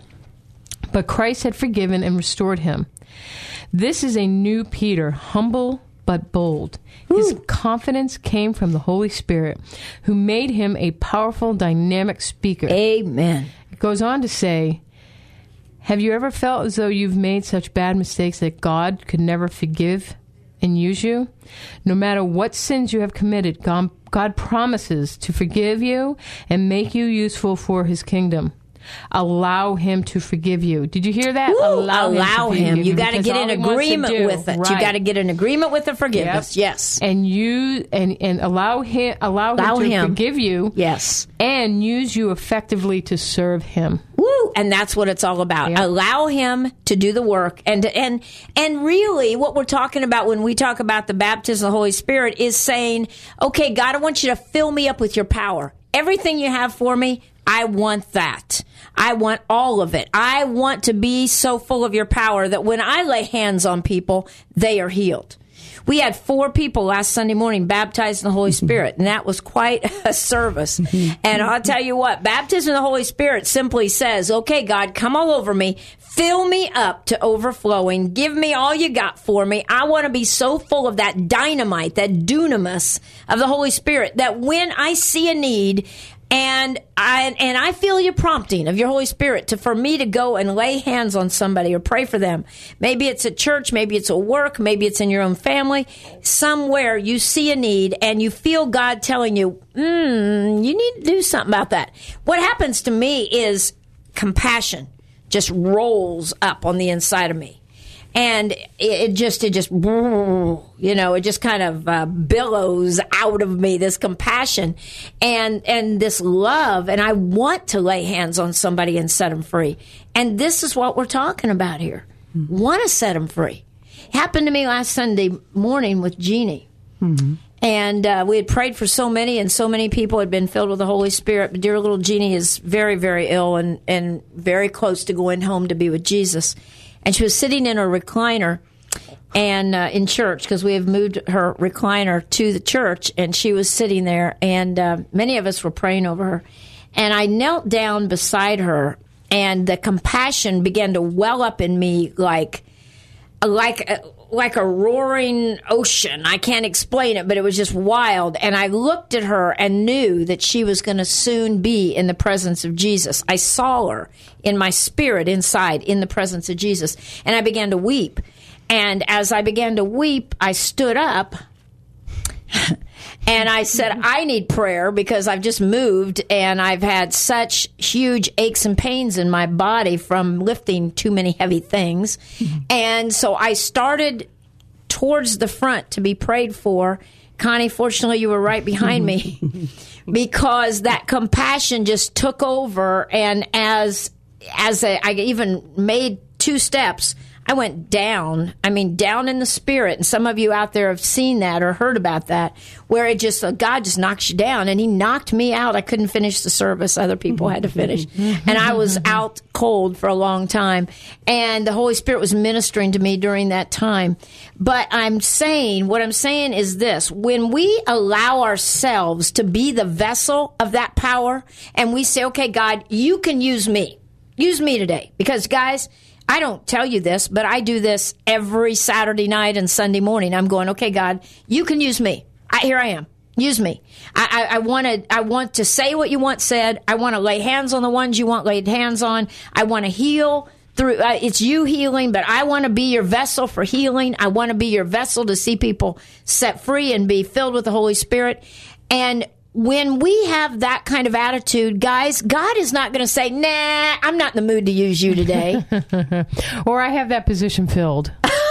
But Christ had forgiven and restored him. This is a new Peter, humble but bold. His Ooh. confidence came from the Holy Spirit, who made him a powerful, dynamic speaker. Amen. It goes on to say, have you ever felt as though you've made such bad mistakes that God could never forgive and use you, no matter what sins you have committed, God, God promises to forgive you and make you useful for his kingdom. Allow him to forgive you. Did you hear that? Woo, allow, allow him. To him. forgive You got to because get all in he wants to agreement do- with it. Right. You got to get in agreement with the forgiveness. Yep. Yes. And you and, and allow him allow, Allow him to him. forgive you. Yes. And use you effectively to serve him. Woo! And that's what it's all about. Yeah. Allow him to do the work. And and and really what we're talking about when we talk about the baptism of the Holy Spirit is saying, okay, God, I want you to fill me up with your power. Everything you have for me, I want that. I want all of it. I want to be so full of your power that when I lay hands on people, they are healed. We had four people last Sunday morning baptized in the Holy Spirit, and that was quite a service. And I'll tell you what, baptism in the Holy Spirit simply says, okay, God, come all over me, fill me up to overflowing, give me all you got for me. I want to be so full of that dynamite, that dunamis of the Holy Spirit, that when I see a need, And I and I feel your prompting of your Holy Spirit to for me to go and lay hands on somebody or pray for them. Maybe it's at church, maybe it's at work, maybe it's in your own family. Somewhere you see a need and you feel God telling you, mm, you need to do something about that. What happens to me is compassion just rolls up on the inside of me. And it, it just, it just, you know, it just kind of uh, billows out of me, this compassion and, and this love. And I want to lay hands on somebody and set them free. And this is what we're talking about here. Mm-hmm. Want to set them free. Happened to me last Sunday morning with Jeannie. Mm-hmm. And uh, we had prayed for so many, and so many people had been filled with the Holy Spirit. But dear little Jeannie is very, very ill and, and very close to going home to be with Jesus. And she was sitting in her recliner and uh, in church, because we have moved her recliner to the church, and she was sitting there, and uh, many of us were praying over her. And I knelt down beside her, and the compassion began to well up in me like like a, like a roaring ocean. I can't explain it, but it was just wild. And I looked at her and knew that she was going to soon be in the presence of Jesus. I saw her in my spirit inside in the presence of Jesus. And I began to weep. And as I began to weep, I stood up and I said, I need prayer because I've just moved and I've had such huge aches and pains in my body from lifting too many heavy things. Mm-hmm. And so I started towards the front to be prayed for. Connie, fortunately, you were right behind me because that compassion just took over. And as as I, I even made two steps, I went down, I mean, down in the spirit. And some of you out there have seen that or heard about that, where it just, God just knocks you down. And he knocked me out. I couldn't finish the service. Other people had to finish. And I was out cold for a long time. And the Holy Spirit was ministering to me during that time. But I'm saying, what I'm saying is this. When we allow ourselves to be the vessel of that power, and we say, okay, God, you can use me. Use me today. Because, guys, I don't tell you this, but I do this every Saturday night and Sunday morning. I'm going, okay, God, you can use me. I, here I am. Use me. I, I, I want to. I want to say what you want said. I want to lay hands on the ones you want laid hands on. I want to heal through. Uh, it's you healing, but I want to be your vessel for healing. I want to be your vessel to see people set free and be filled with the Holy Spirit. And when we have that kind of attitude, guys, God is not going to say, nah, I'm not in the mood to use you today. Or I have that position filled.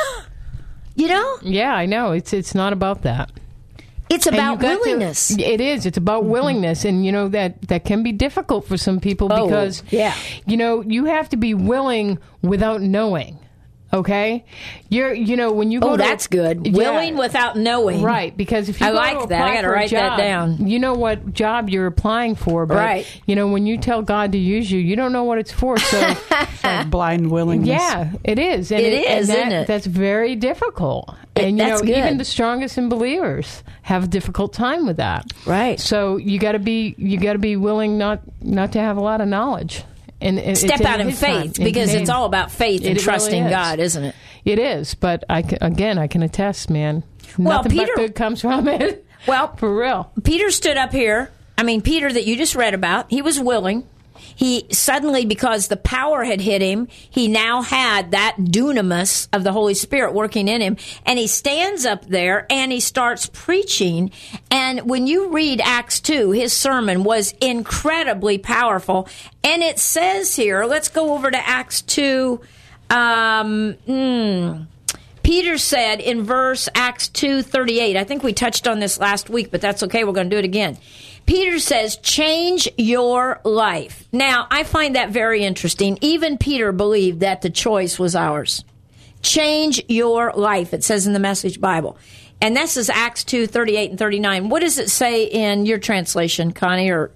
You know? Yeah, I know. It's it's not about that. It's about willingness. To, it is. It's about willingness. And, you know, that, that can be difficult for some people oh, because, yeah. you know, you have to be willing without knowing. Okay, you're you know when you go oh to, that's good yeah. willing without knowing, right? Because if you I go like to that, I got to write job, that down. You know what job you're applying for, but right. you know when you tell God to use you, you don't know what it's for. So like blind willingness. Yeah, it is. And it, it is, and that, isn't it? That's very difficult. It, and you that's know, good. even the strongest in believers have a difficult time with that. Right. So you got to be you got to be willing not not to have a lot of knowledge. And, and step out in faith time. because in it's all about faith and it trusting really is. God, isn't it? It is, but I can, again, I can attest, man. Well, Nothing Peter, but good comes from it. Well, for real. Peter stood up here. I mean, Peter that you just read about, he was willing. He suddenly, because the power had hit him, he now had that dunamis of the Holy Spirit working in him. And he stands up there and he starts preaching. And when you read Acts two, his sermon was incredibly powerful. And it says here, let's go over to Acts two. Um, mm, Peter said in verse Acts two thirty-eight, I think we touched on this last week, but that's okay. We're going to do it again. Peter says, change your life. Now, I find that very interesting. Even Peter believed that the choice was ours. Change your life, it says in the Message Bible. And this is Acts two thirty-eight and thirty-nine. What does it say in your translation, Connie? Or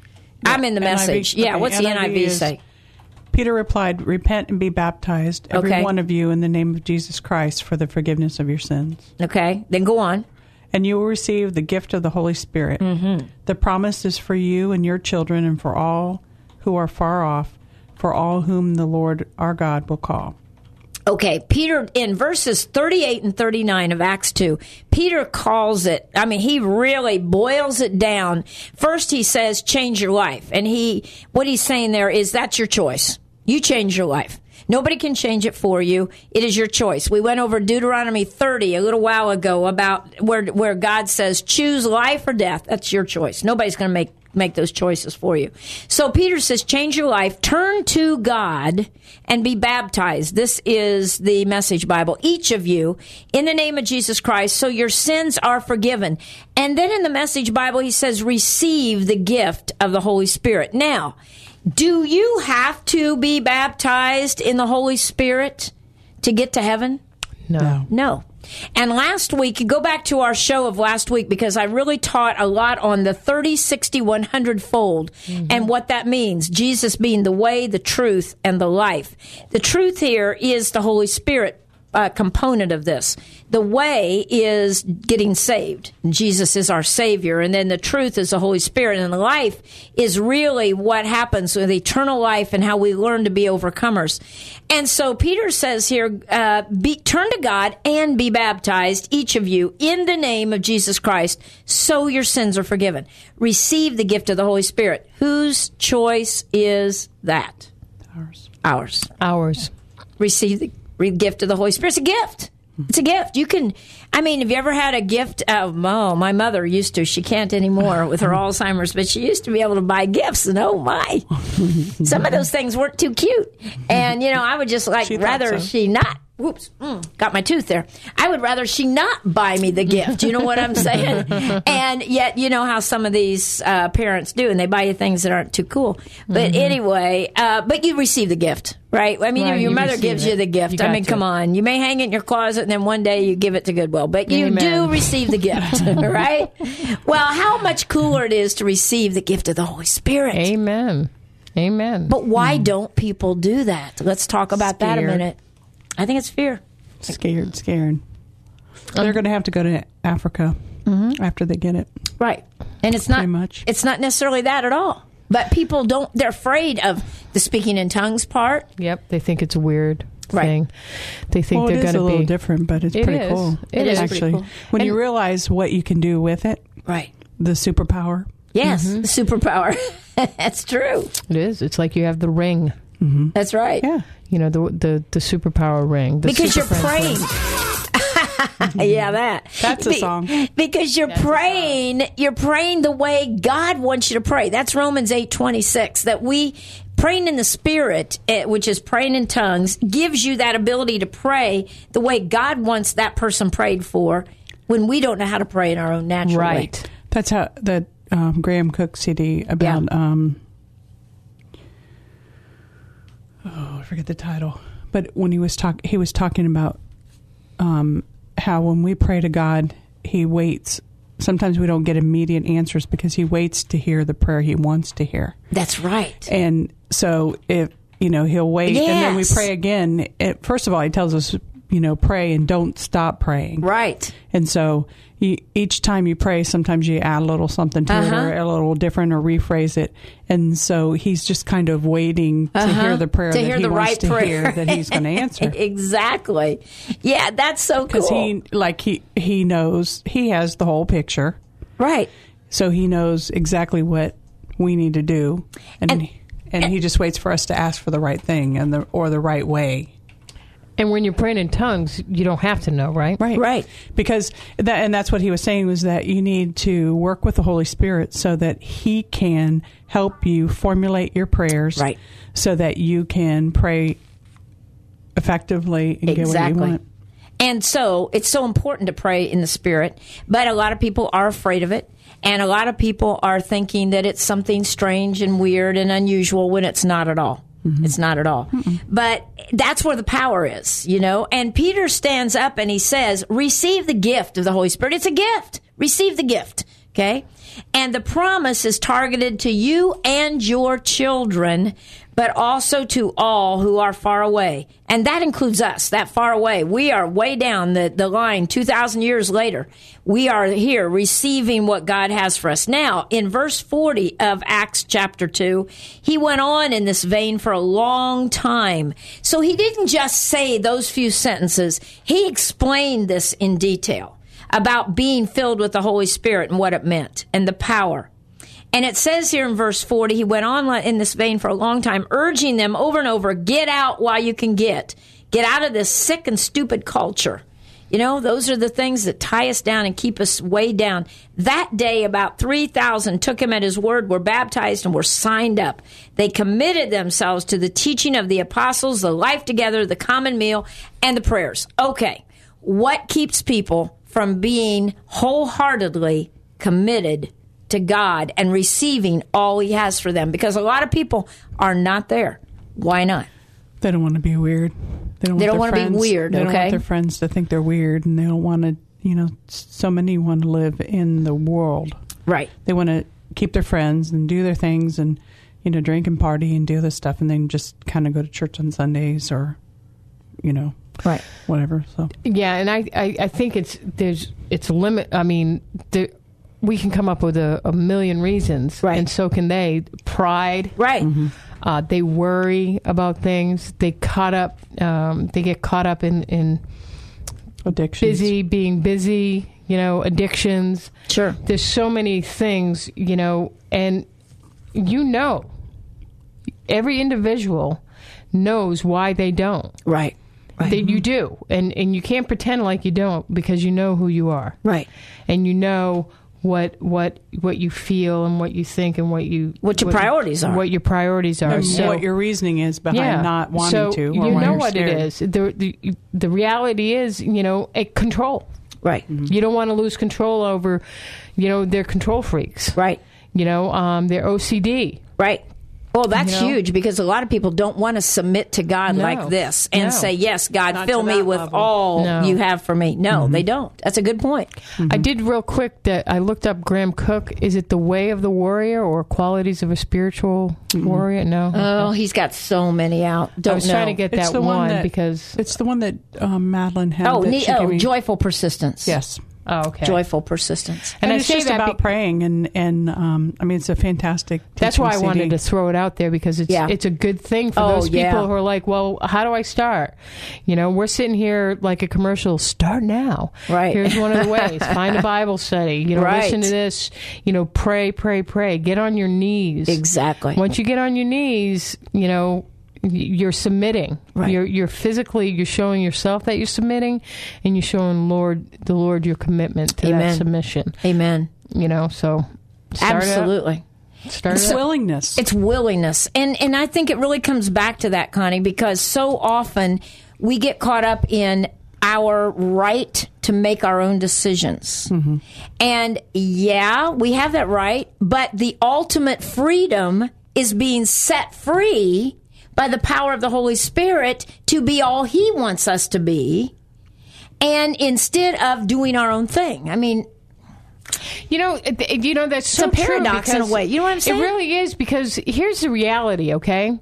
I'm in the N I V. Message. Yeah, Okay, what's the N I V is, say? Peter replied, repent and be baptized, every Okay. one of you, in the name of Jesus Christ for the forgiveness of your sins. Okay, then go on. And you will receive the gift of the Holy Spirit. Mm-hmm. The promise is for you and your children and for all who are far off, for all whom the Lord our God will call. Okay, Peter, in verses thirty-eight and thirty-nine of Acts two, Peter calls it, I mean, he really boils it down. First, he says, change your life. And he, what he's saying there is, that's your choice. You change your life. Nobody can change it for you. It is your choice. We went over Deuteronomy thirty a little while ago about where where God says, choose life or death. That's your choice. Nobody's going to make make those choices for you. So Peter says, change your life, turn to God, and be baptized. This is the Message Bible. Each of you, in the name of Jesus Christ, so your sins are forgiven. And then in the Message Bible, he says, receive the gift of the Holy Spirit. Now, do you have to be baptized in the Holy Spirit to get to heaven? No. No. And last week, go back to our show of last week, because I really taught a lot on the thirty, sixty, one hundred fold mm-hmm. and what that means. Jesus being the way, the truth, and the life. The truth here is the Holy Spirit uh, component of this. The way is getting saved. Jesus is our Savior. And then the truth is the Holy Spirit. And the life is really what happens with eternal life and how we learn to be overcomers. And so Peter says here, uh, be, turn to God and be baptized, each of you, in the name of Jesus Christ, so your sins are forgiven. Receive the gift of the Holy Spirit. Whose choice is that? Ours. Ours. Ours. Receive the re- gift of the Holy Spirit. It's a gift. It's a gift. You can, I mean, have you ever had a gift of, oh, my mother used to, she can't anymore with her Alzheimer's, but she used to be able to buy gifts, and oh my, some of those things weren't too cute. And, you know, I would just like She thought rather so. she not, whoops, mm, got my tooth there. I would rather she not buy me the gift. You know what I'm saying? And yet, you know how some of these uh, parents do, and they buy you things that aren't too cool. But anyway, uh, but you receive the gift. Right? I mean, Right, if your you mother receive gives it. you the gift. You I got mean, to. come on. You may hang it in your closet and then one day you give it to Goodwill. But you Amen. do receive the gift, right? Well, how much cooler it is to receive the gift of the Holy Spirit. Amen. Amen. But why don't people do that? Let's talk about that a Scared. minute. I think it's fear. Scared, scared. They're going to have to go to Africa after they get it. Right. And it's not Pretty much. it's not necessarily that at all. But people don't, they're afraid of the speaking in tongues part. Yep, they think it's a weird Right. thing. They think Well, they're it is going a to little be different, but it's It pretty is. cool. It is pretty actually. cool. When you And- realize what you can do with it, Right. the superpower. Yes. The superpower. That's true. It is. It's like you have the ring. That's right. Yeah. You know, the the the superpower ring. The Because you're Super Friends praying. ring. Yeah, that. That's a Be- song. Because you're praying, you're praying the way God wants you to pray. That's Romans eight twenty-six. That we praying in the Spirit, eh, which is praying in tongues, gives you that ability to pray the way God wants that person prayed for, when we don't know how to pray in our own natural way. Right. That's how the um, Graham Cook C D about. Yeah. Um, oh, I forget the title. But when he was talk, he was talking about um, how when we pray to God, He waits. Sometimes we don't get immediate answers because He waits to hear the prayer He wants to hear. That's right. And so if you know He'll wait, and then we Yes. pray again. It, first of all, He tells us, you know, pray and don't stop praying. Right. And so you, each time you pray, sometimes you add a little something to it, Uh-huh. or a little different, or rephrase it. And so He's just kind of waiting to Uh-huh. hear the prayer To that hear He the wants right to prayer. hear that He's going to answer. Exactly. Yeah, that's so cool. Because he, like he, he knows He has the whole picture, Right. so He knows exactly what we need to do, and And- and, and He just waits for us to ask for the right thing and the or the right way. And when you're praying in tongues, you don't have to know, right? Right. Right. Because that, and that's what he was saying, was that you need to work with the Holy Spirit so that He can help you formulate your prayers. Right. So that you can pray effectively and get what you Exactly. want. And so it's so important to pray in the Spirit, but a lot of people are afraid of it. And a lot of people are thinking that it's something strange and weird and unusual when it's not at all. Mm-hmm. It's not at all. Mm-mm. But that's where the power is, you know. And Peter stands up and he says, receive the gift of the Holy Spirit. It's a gift. Receive the gift, okay? And the promise is targeted to you and your children, but also to all who are far away. And that includes us, that far away. We are way down the, the line two thousand years later. We are here receiving what God has for us. Now, in verse forty of Acts chapter two, he went on in this vein for a long time. So he didn't just say those few sentences. He explained this in detail about being filled with the Holy Spirit and what it meant and the power. And it says here in verse forty, he went on in this vein for a long time, urging them over and over, get out while you can get. Get out of this sick and stupid culture. You know, those are the things that tie us down and keep us way down. That day, about three thousand took him at his word, were baptized, and were signed up. They committed themselves to the teaching of the apostles, the life together, the common meal, and the prayers. Okay, what keeps people from being wholeheartedly committed to God and receiving all He has for them? Because a lot of people are not there. Why not? They don't want to be weird. They don't, They don't want want to be friends- weird, They don't okay? want their friends to think they're weird, and they don't want to, you know, so many want to live in the world. Right. They want to keep their friends and do their things and, you know, drink and party and do this stuff, and then just kind of go to church on Sundays or, you know, Right. whatever. So Yeah, and I, I, I think it's there's it's a limit. I mean, there, we can come up with a, a million reasons, Right. and so can they. Pride, Right. uh, they worry about things. They caught up. Um, they get caught up in in addictions. busy, being busy. You know, addictions. Sure. There's so many things. You know, and you know, every individual knows why they don't. Right. Right. That you do, and and you can't pretend like you don't, because you know who you are, Right. and you know what what what you feel and what you think and what you What your priorities are. what your priorities are. And So- what your reasoning is behind yeah, not wanting so to. Or you why know you're what scared. it is. The, the the reality is, you know, a control. Right. You don't want to lose control over, you know, they're control freaks. Right. You know, um, they're O C D. Right. Well, that's You know? huge, because a lot of people don't want to submit to God No. like this and No. say, yes, God, Not fill to me that with level. all No. you have for me. No, they don't. That's a good point. I did real quick that I looked up Graham Cook. Is it The Way of the Warrior or Qualities of a Spiritual Warrior? No. Oh, he's got so many out. Don't I was know. trying to get It's that the one, one that- because It's the one that um, Madeline had. Oh, that ne- she gave oh me. joyful persistence. Yes. oh, okay. Joyful persistence. And, And I it's say just that about be- praying, and and um, I mean, it's a fantastic. That's teaching why I C D. wanted to throw it out there, because it's Yeah. it's a good thing for Oh, those people yeah. who are like, well, how do I start? You know, we're sitting here like a commercial. Start now. Right. Here's one of the ways. Find a Bible study. You know, Right. listen to this. You know, pray, pray, pray. Get on your knees. Exactly. Once you get on your knees, you know, y- you're submitting. Right. You're you're physically you're showing yourself that you're submitting, and you're showing Lord the Lord your commitment to Amen. that submission. Amen. You know, so start it up. Absolutely. Start It's it up. willingness. It's willingness. And and I think it really comes back to that, Connie, because so often we get caught up in our right to make our own decisions. Mm-hmm. And yeah, we have that right, but the ultimate freedom is being set free by the power of the Holy Spirit to be all He wants us to be, and instead of doing our own thing. I mean, You know, it- it- you know that's so a paradox true in a because way. You know what I'm saying? It really is, because here's the reality. Okay,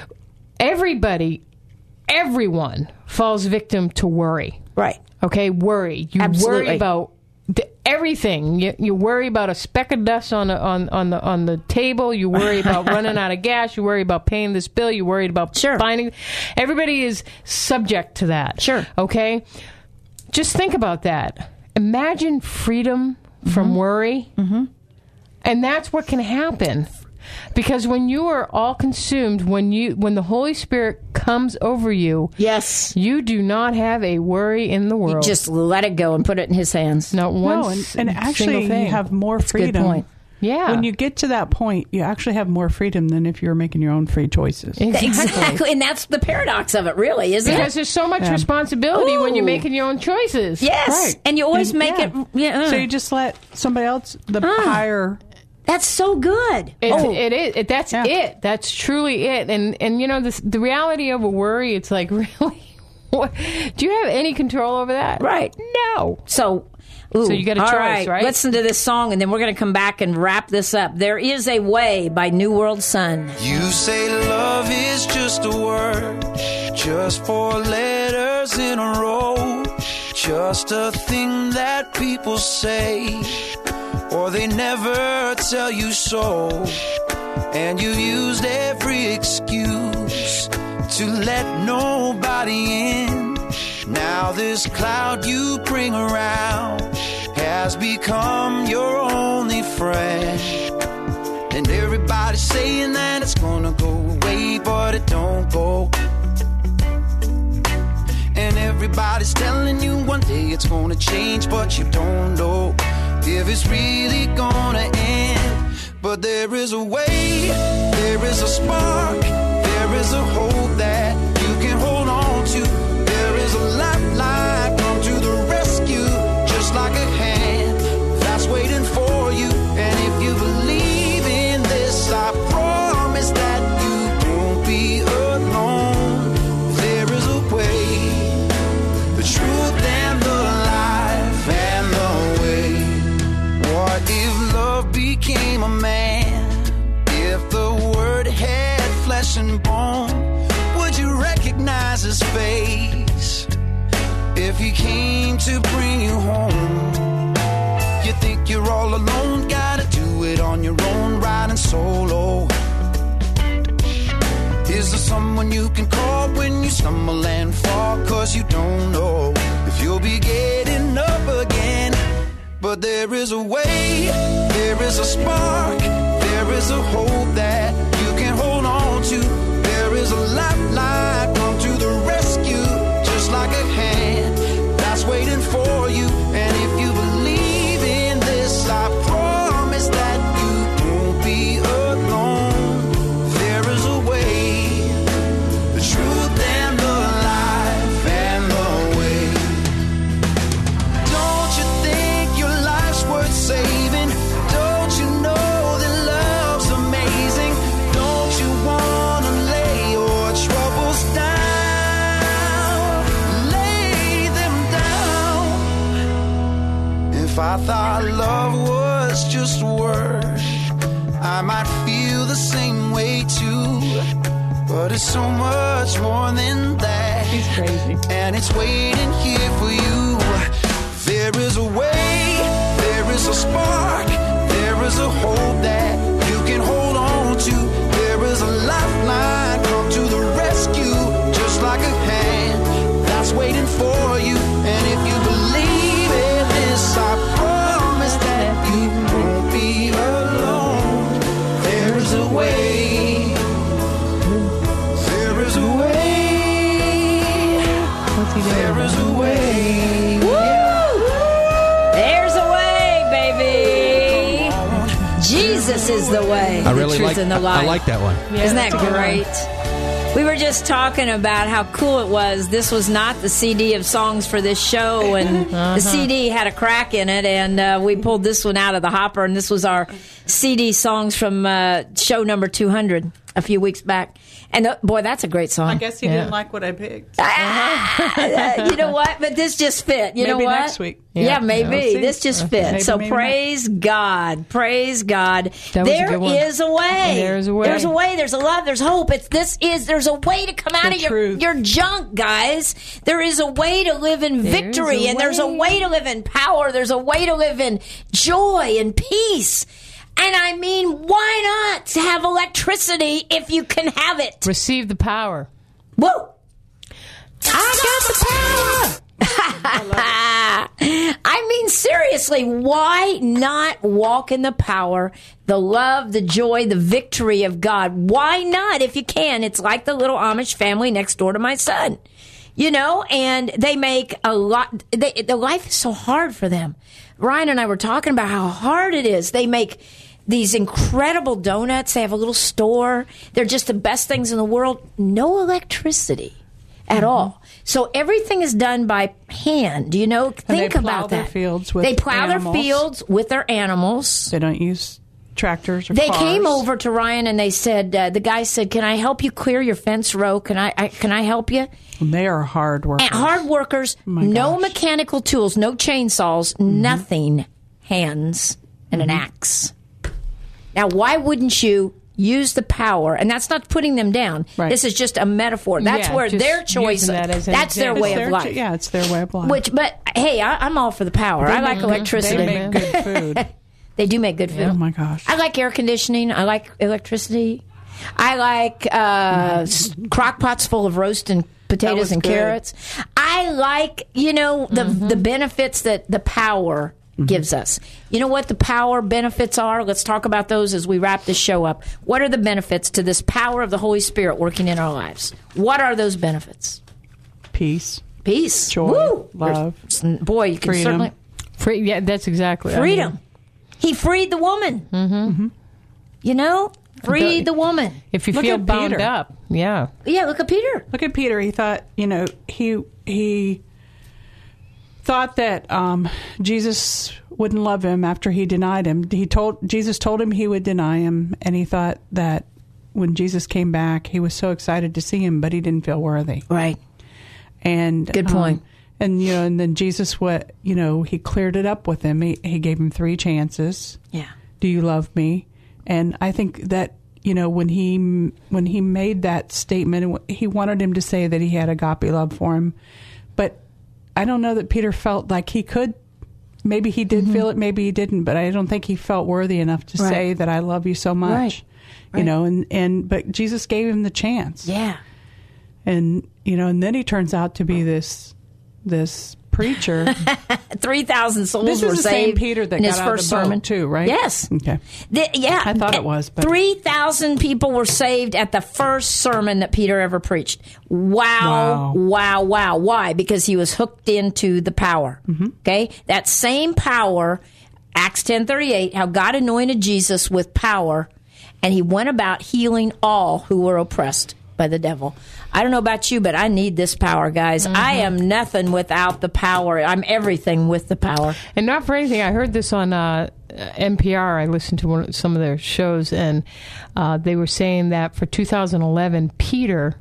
everybody, everyone falls victim to worry. right. Okay, worry. You Absolutely. worry about the, everything. You, you worry about a speck of dust on the, on on the on the table. You worry about running out of gas. You worry about paying this bill. You worried about Sure. finding. Everybody is subject to that. Sure. Okay. Just think about that. Imagine freedom from worry, mm-hmm. and that's what can happen. Because when you are all consumed, when you when the Holy Spirit comes over you, Yes. you do not have a worry in the world. Just let it go and put it in his hands. not one No, and, s- and single actually, thing. you have more Good freedom. point. yeah. When you get to that point, you actually have more freedom than if you were making your own free choices. exactly. Exactly. And that's the paradox of it, really, isn't Because it? there's so much responsibility when you're Ooh. making your own choices. Yes. Right. And you always And- make yeah. it. Yeah. So you just let somebody else, the Ah. higher. That's so good. It, oh, it is. It, that's Yeah. it. That's truly it. And and you know the the reality of a worry. It's like really. What, do you have any control over that? Right. No. So, ooh, So you got a all choice, right? Listen to this song, and then we're going to come back and wrap this up. There Is a Way by New World Sun. You say love is just a word, just four letters in a row, just a thing that people say, or they never tell you so. And you used every excuse to let nobody in. Now this cloud you bring around has become your only friend. And everybody's saying that it's gonna go away, but it don't go. And everybody's telling you one day it's gonna change, but you don't know if it's really gonna end. But there is a way, there is a spark, there is a hope that you can hold on to. There is a lifeline, come to the rescue, just like a hand that's waiting for you. And if you believe in this, I promise that you won't be alone. There is a way, the truth and the life and the way. What if love became a man? If the word had flesh and bone, would you recognize his face? If he came to bring you home, you think you're all alone, gotta do it on your own, riding solo. Is there someone you can call when you stumble and fall? Cause you don't know if you'll be getting up again. But there is a way, there is a spark, there is a hope that you can hold on to. There is a lifeline, come to the rescue, just like a hand that's waiting for you. And if you believe in this, I promise that you won't be alone. There is a way, the truth and the life and the way. Don't you think your life's worth saving? Don't you know that love's amazing? Don't you wanna lay your troubles down? Lay them down. If I thought love was just a word, I might feel the same way too. But it's so much more than that. He's crazy. And it's waiting here for you. There is a way, there is a spark, there is a hope that you can hold on to. There is a lifeline, come to the rescue, just like a hand that's waiting for you. And if you believe in this, I promise that you won't be alone. There is a way, there is a way, there is a way. There's a way, baby. Jesus is the way. I the really truth, like. and the life. I like that one. Isn't that great? We were just talking about how cool it was. This was not the C D of songs for this show, and the C D had a crack in it, and uh, we pulled this one out of the hopper, and this was our C D songs from uh, show number two hundred a few weeks back. And uh, boy, that's a great song. I guess he didn't like what I picked. Ah, you know what? But this just fit. You know Maybe what? next week. Yeah, Yeah. maybe. We'll see. This just fit. Maybe, so maybe praise God. Praise God. That was a There good one. is a way. There's a way. There's a way. There's a love. There's hope. It's this is there's a way to come out The of your, truth. your junk, guys. There is a way to live in There's victory, a and there's a way. way to live in power. There's a way to live in joy and peace. And I mean, why not have electricity if you can have it? Receive the power. Whoa! I got the power. I mean, seriously, why not walk in the power, the love, the joy, the victory of God? Why not, if you can? It's like the little Amish family next door to my son, you know, and they make a lot. They, the life is so hard for them. Ryan and I were talking about how hard it is. They make these incredible donuts. They have a little store. They're just the best things in the world. No electricity at all. So everything is done by hand. Do you know? And Think they plow about their that. fields with they plow animals. their fields with their animals. They don't use tractors or They cars. came over to Ryan and they said, uh, the guy said, "Can I help you clear your fence row? Can I, I can I help you?" And they are hard workers. And hard workers, my no gosh. mechanical tools, no chainsaws, Mm-hmm. nothing, hands and an axe. Now, why wouldn't you use the power? And that's not putting them down. Right. This is just a metaphor. That's Yeah, where just their choice. using that as an That's their example. way It's of their- life. Yeah, it's their way of life. Which, but hey, I, I'm all for the power. I like electricity. They make good food. They do make good food. Oh my gosh. I like air conditioning. I like electricity. I like uh, s- crock pots full of roasting potatoes was and good. carrots. I like, you know, the the benefits that the power gives us. You know what the power benefits are? Let's talk about those as we wrap this show up. What are the benefits to this power of the Holy Spirit working in our lives? What are those benefits? Peace, Peace, joy, Woo! love, Boy, you can freedom. certainly Free, yeah, that's exactly. I mean, freedom. He freed the woman. Mm-hmm. You know, freed the woman. if you Look feel at bound Peter. up, yeah. Yeah, look at Peter. Look at Peter. He thought, you know, he he thought that um, Jesus wouldn't love him after he denied him. He told Jesus told him he would deny him, and he thought that when Jesus came back, he was so excited to see him, but he didn't feel worthy. Right. And Good point. um, and you know, and then Jesus, what you know, he cleared it up with him. He he gave him three chances. Yeah. Do you love me? And I think that, you know, when he when he made that statement, he wanted him to say that he had agape love for him. But I don't know that Peter felt like he could. Maybe he did feel it, maybe he didn't. But I don't think he felt worthy enough to Right. say that I love you so much. Right. You know, and, and but Jesus gave him the chance. Yeah. And, you know, and then he turns out to be this this preacher. three thousand souls This were is the saved same Peter that in his got out of first the boat, sermon. too, right? Yes. Okay. The- yeah. I thought it was, but- three thousand people were saved at the first sermon that Peter ever preached. Wow. Wow. Wow. Wow. Why? Because he was hooked into the power. Mm-hmm. Okay? That same power, Acts ten thirty-eight, how God anointed Jesus with power, and he went about healing all who were oppressed by the devil. I don't know about you, but I need this power, guys. Mm-hmm. I am nothing without the power. I'm everything with the power. And not for anything, I heard this on uh, N P R. I listened to one, some of their shows, and uh, they were saying that for two thousand eleven, Peter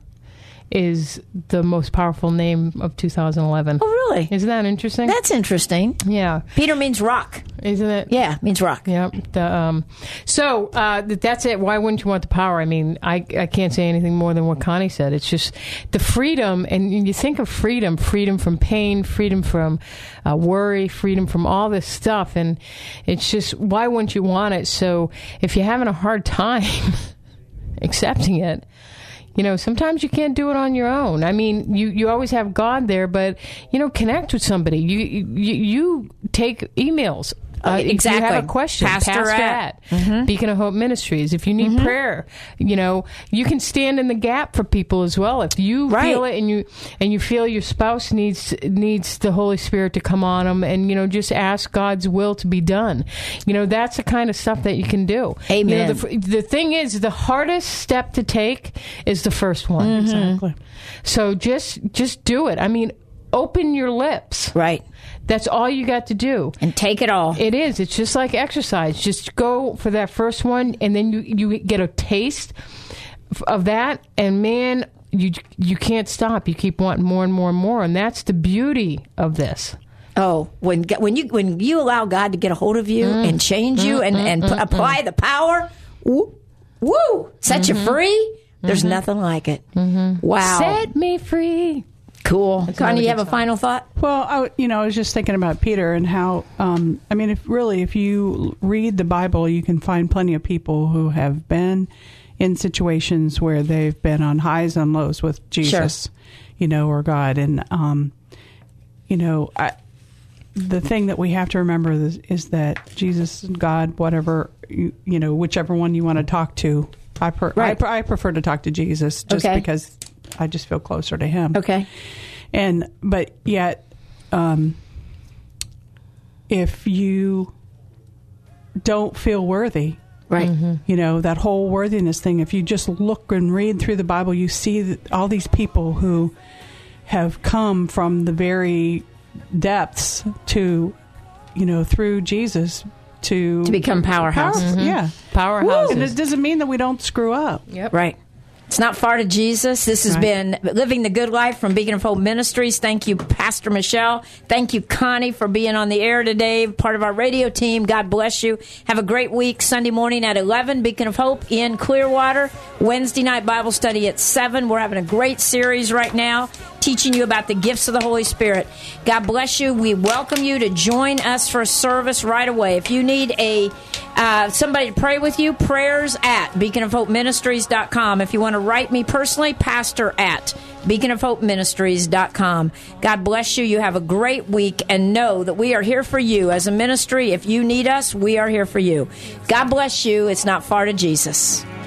is the most powerful name of two thousand eleven. Oh, really? Isn't that interesting? That's interesting. yeah. Peter means rock. Isn't it? Yeah, means rock. Yeah. The, um, so uh, th- that's it. Why wouldn't you want the power? I mean, I, I can't say anything more than what Connie said. It's just the freedom, and you think of freedom, freedom from pain, freedom from uh, worry, freedom from all this stuff, and it's just, why wouldn't you want it? So if you're having a hard time accepting it, you know, sometimes you can't do it on your own. I mean, you, you always have God there, but, you know, connect with somebody. You you, you take emails. Uh, exactly. If you have a question, Pastor Pastor, at. at Beacon of Hope Ministries. If you need prayer, you know, you can stand in the gap for people as well. If you Right. feel it and you and you feel your spouse needs needs the Holy Spirit to come on them, and you know, just ask God's will to be done. You know, that's the kind of stuff that you can do. Amen. You know, the, the thing is, the hardest step to take is the first one. Exactly. So just just do it. I mean, open your lips. Right. That's all you got to do. And take it all. It is. It's just like exercise. Just go for that first one, and then you, you get a taste f- of that, and man, you you can't stop. You keep wanting more and more and more, and that's the beauty of this. Oh, when when you when you allow God to get a hold of you Mm. and change you and, and p- apply the power, woo, woo, set Mm-hmm. you free, there's nothing like it. Wow. Set me free. Cool. Connie, you have good a song. final thought? Well, I, you know, I was just thinking about Peter and how, um, I mean, if really, if you read the Bible, you can find plenty of people who have been in situations where they've been on highs and lows with Jesus, you know, or God. And, um, you know, I, the thing that we have to remember is, is that Jesus, God, whatever, you, you know, whichever one you want to talk to, I, per, Right. I, I prefer to talk to Jesus just Okay. because I just feel closer to him. Okay. And, but yet, um, if you don't feel worthy, Right. you know, that whole worthiness thing, if you just look and read through the Bible, you see that all these people who have come from the very depths to, you know, through Jesus to, To become powerhouses. Power- Mhm. Yeah. Powerhouses. And it doesn't mean that we don't screw up. Yep. Right. It's not far to Jesus. This has Right. been Living the Good Life from Beacon of Hope Ministries. Thank you, Pastor Michelle. Thank you, Connie, for being on the air today, part of our radio team. God bless you. Have a great week. Sunday morning at eleven, Beacon of Hope in Clearwater. Wednesday night Bible study at seven. We're having a great series right now, teaching you about the gifts of the Holy Spirit. God bless you. We welcome you to join us for a service right away. If you need a uh, somebody to pray with you, prayers at beacon of hope ministries dot com. If you want to write me personally, pastor at beacon of hope ministries dot com. God bless you. You have a great week, and know that we are here for you as a ministry. If you need us, we are here for you. God bless you. It's not far to Jesus.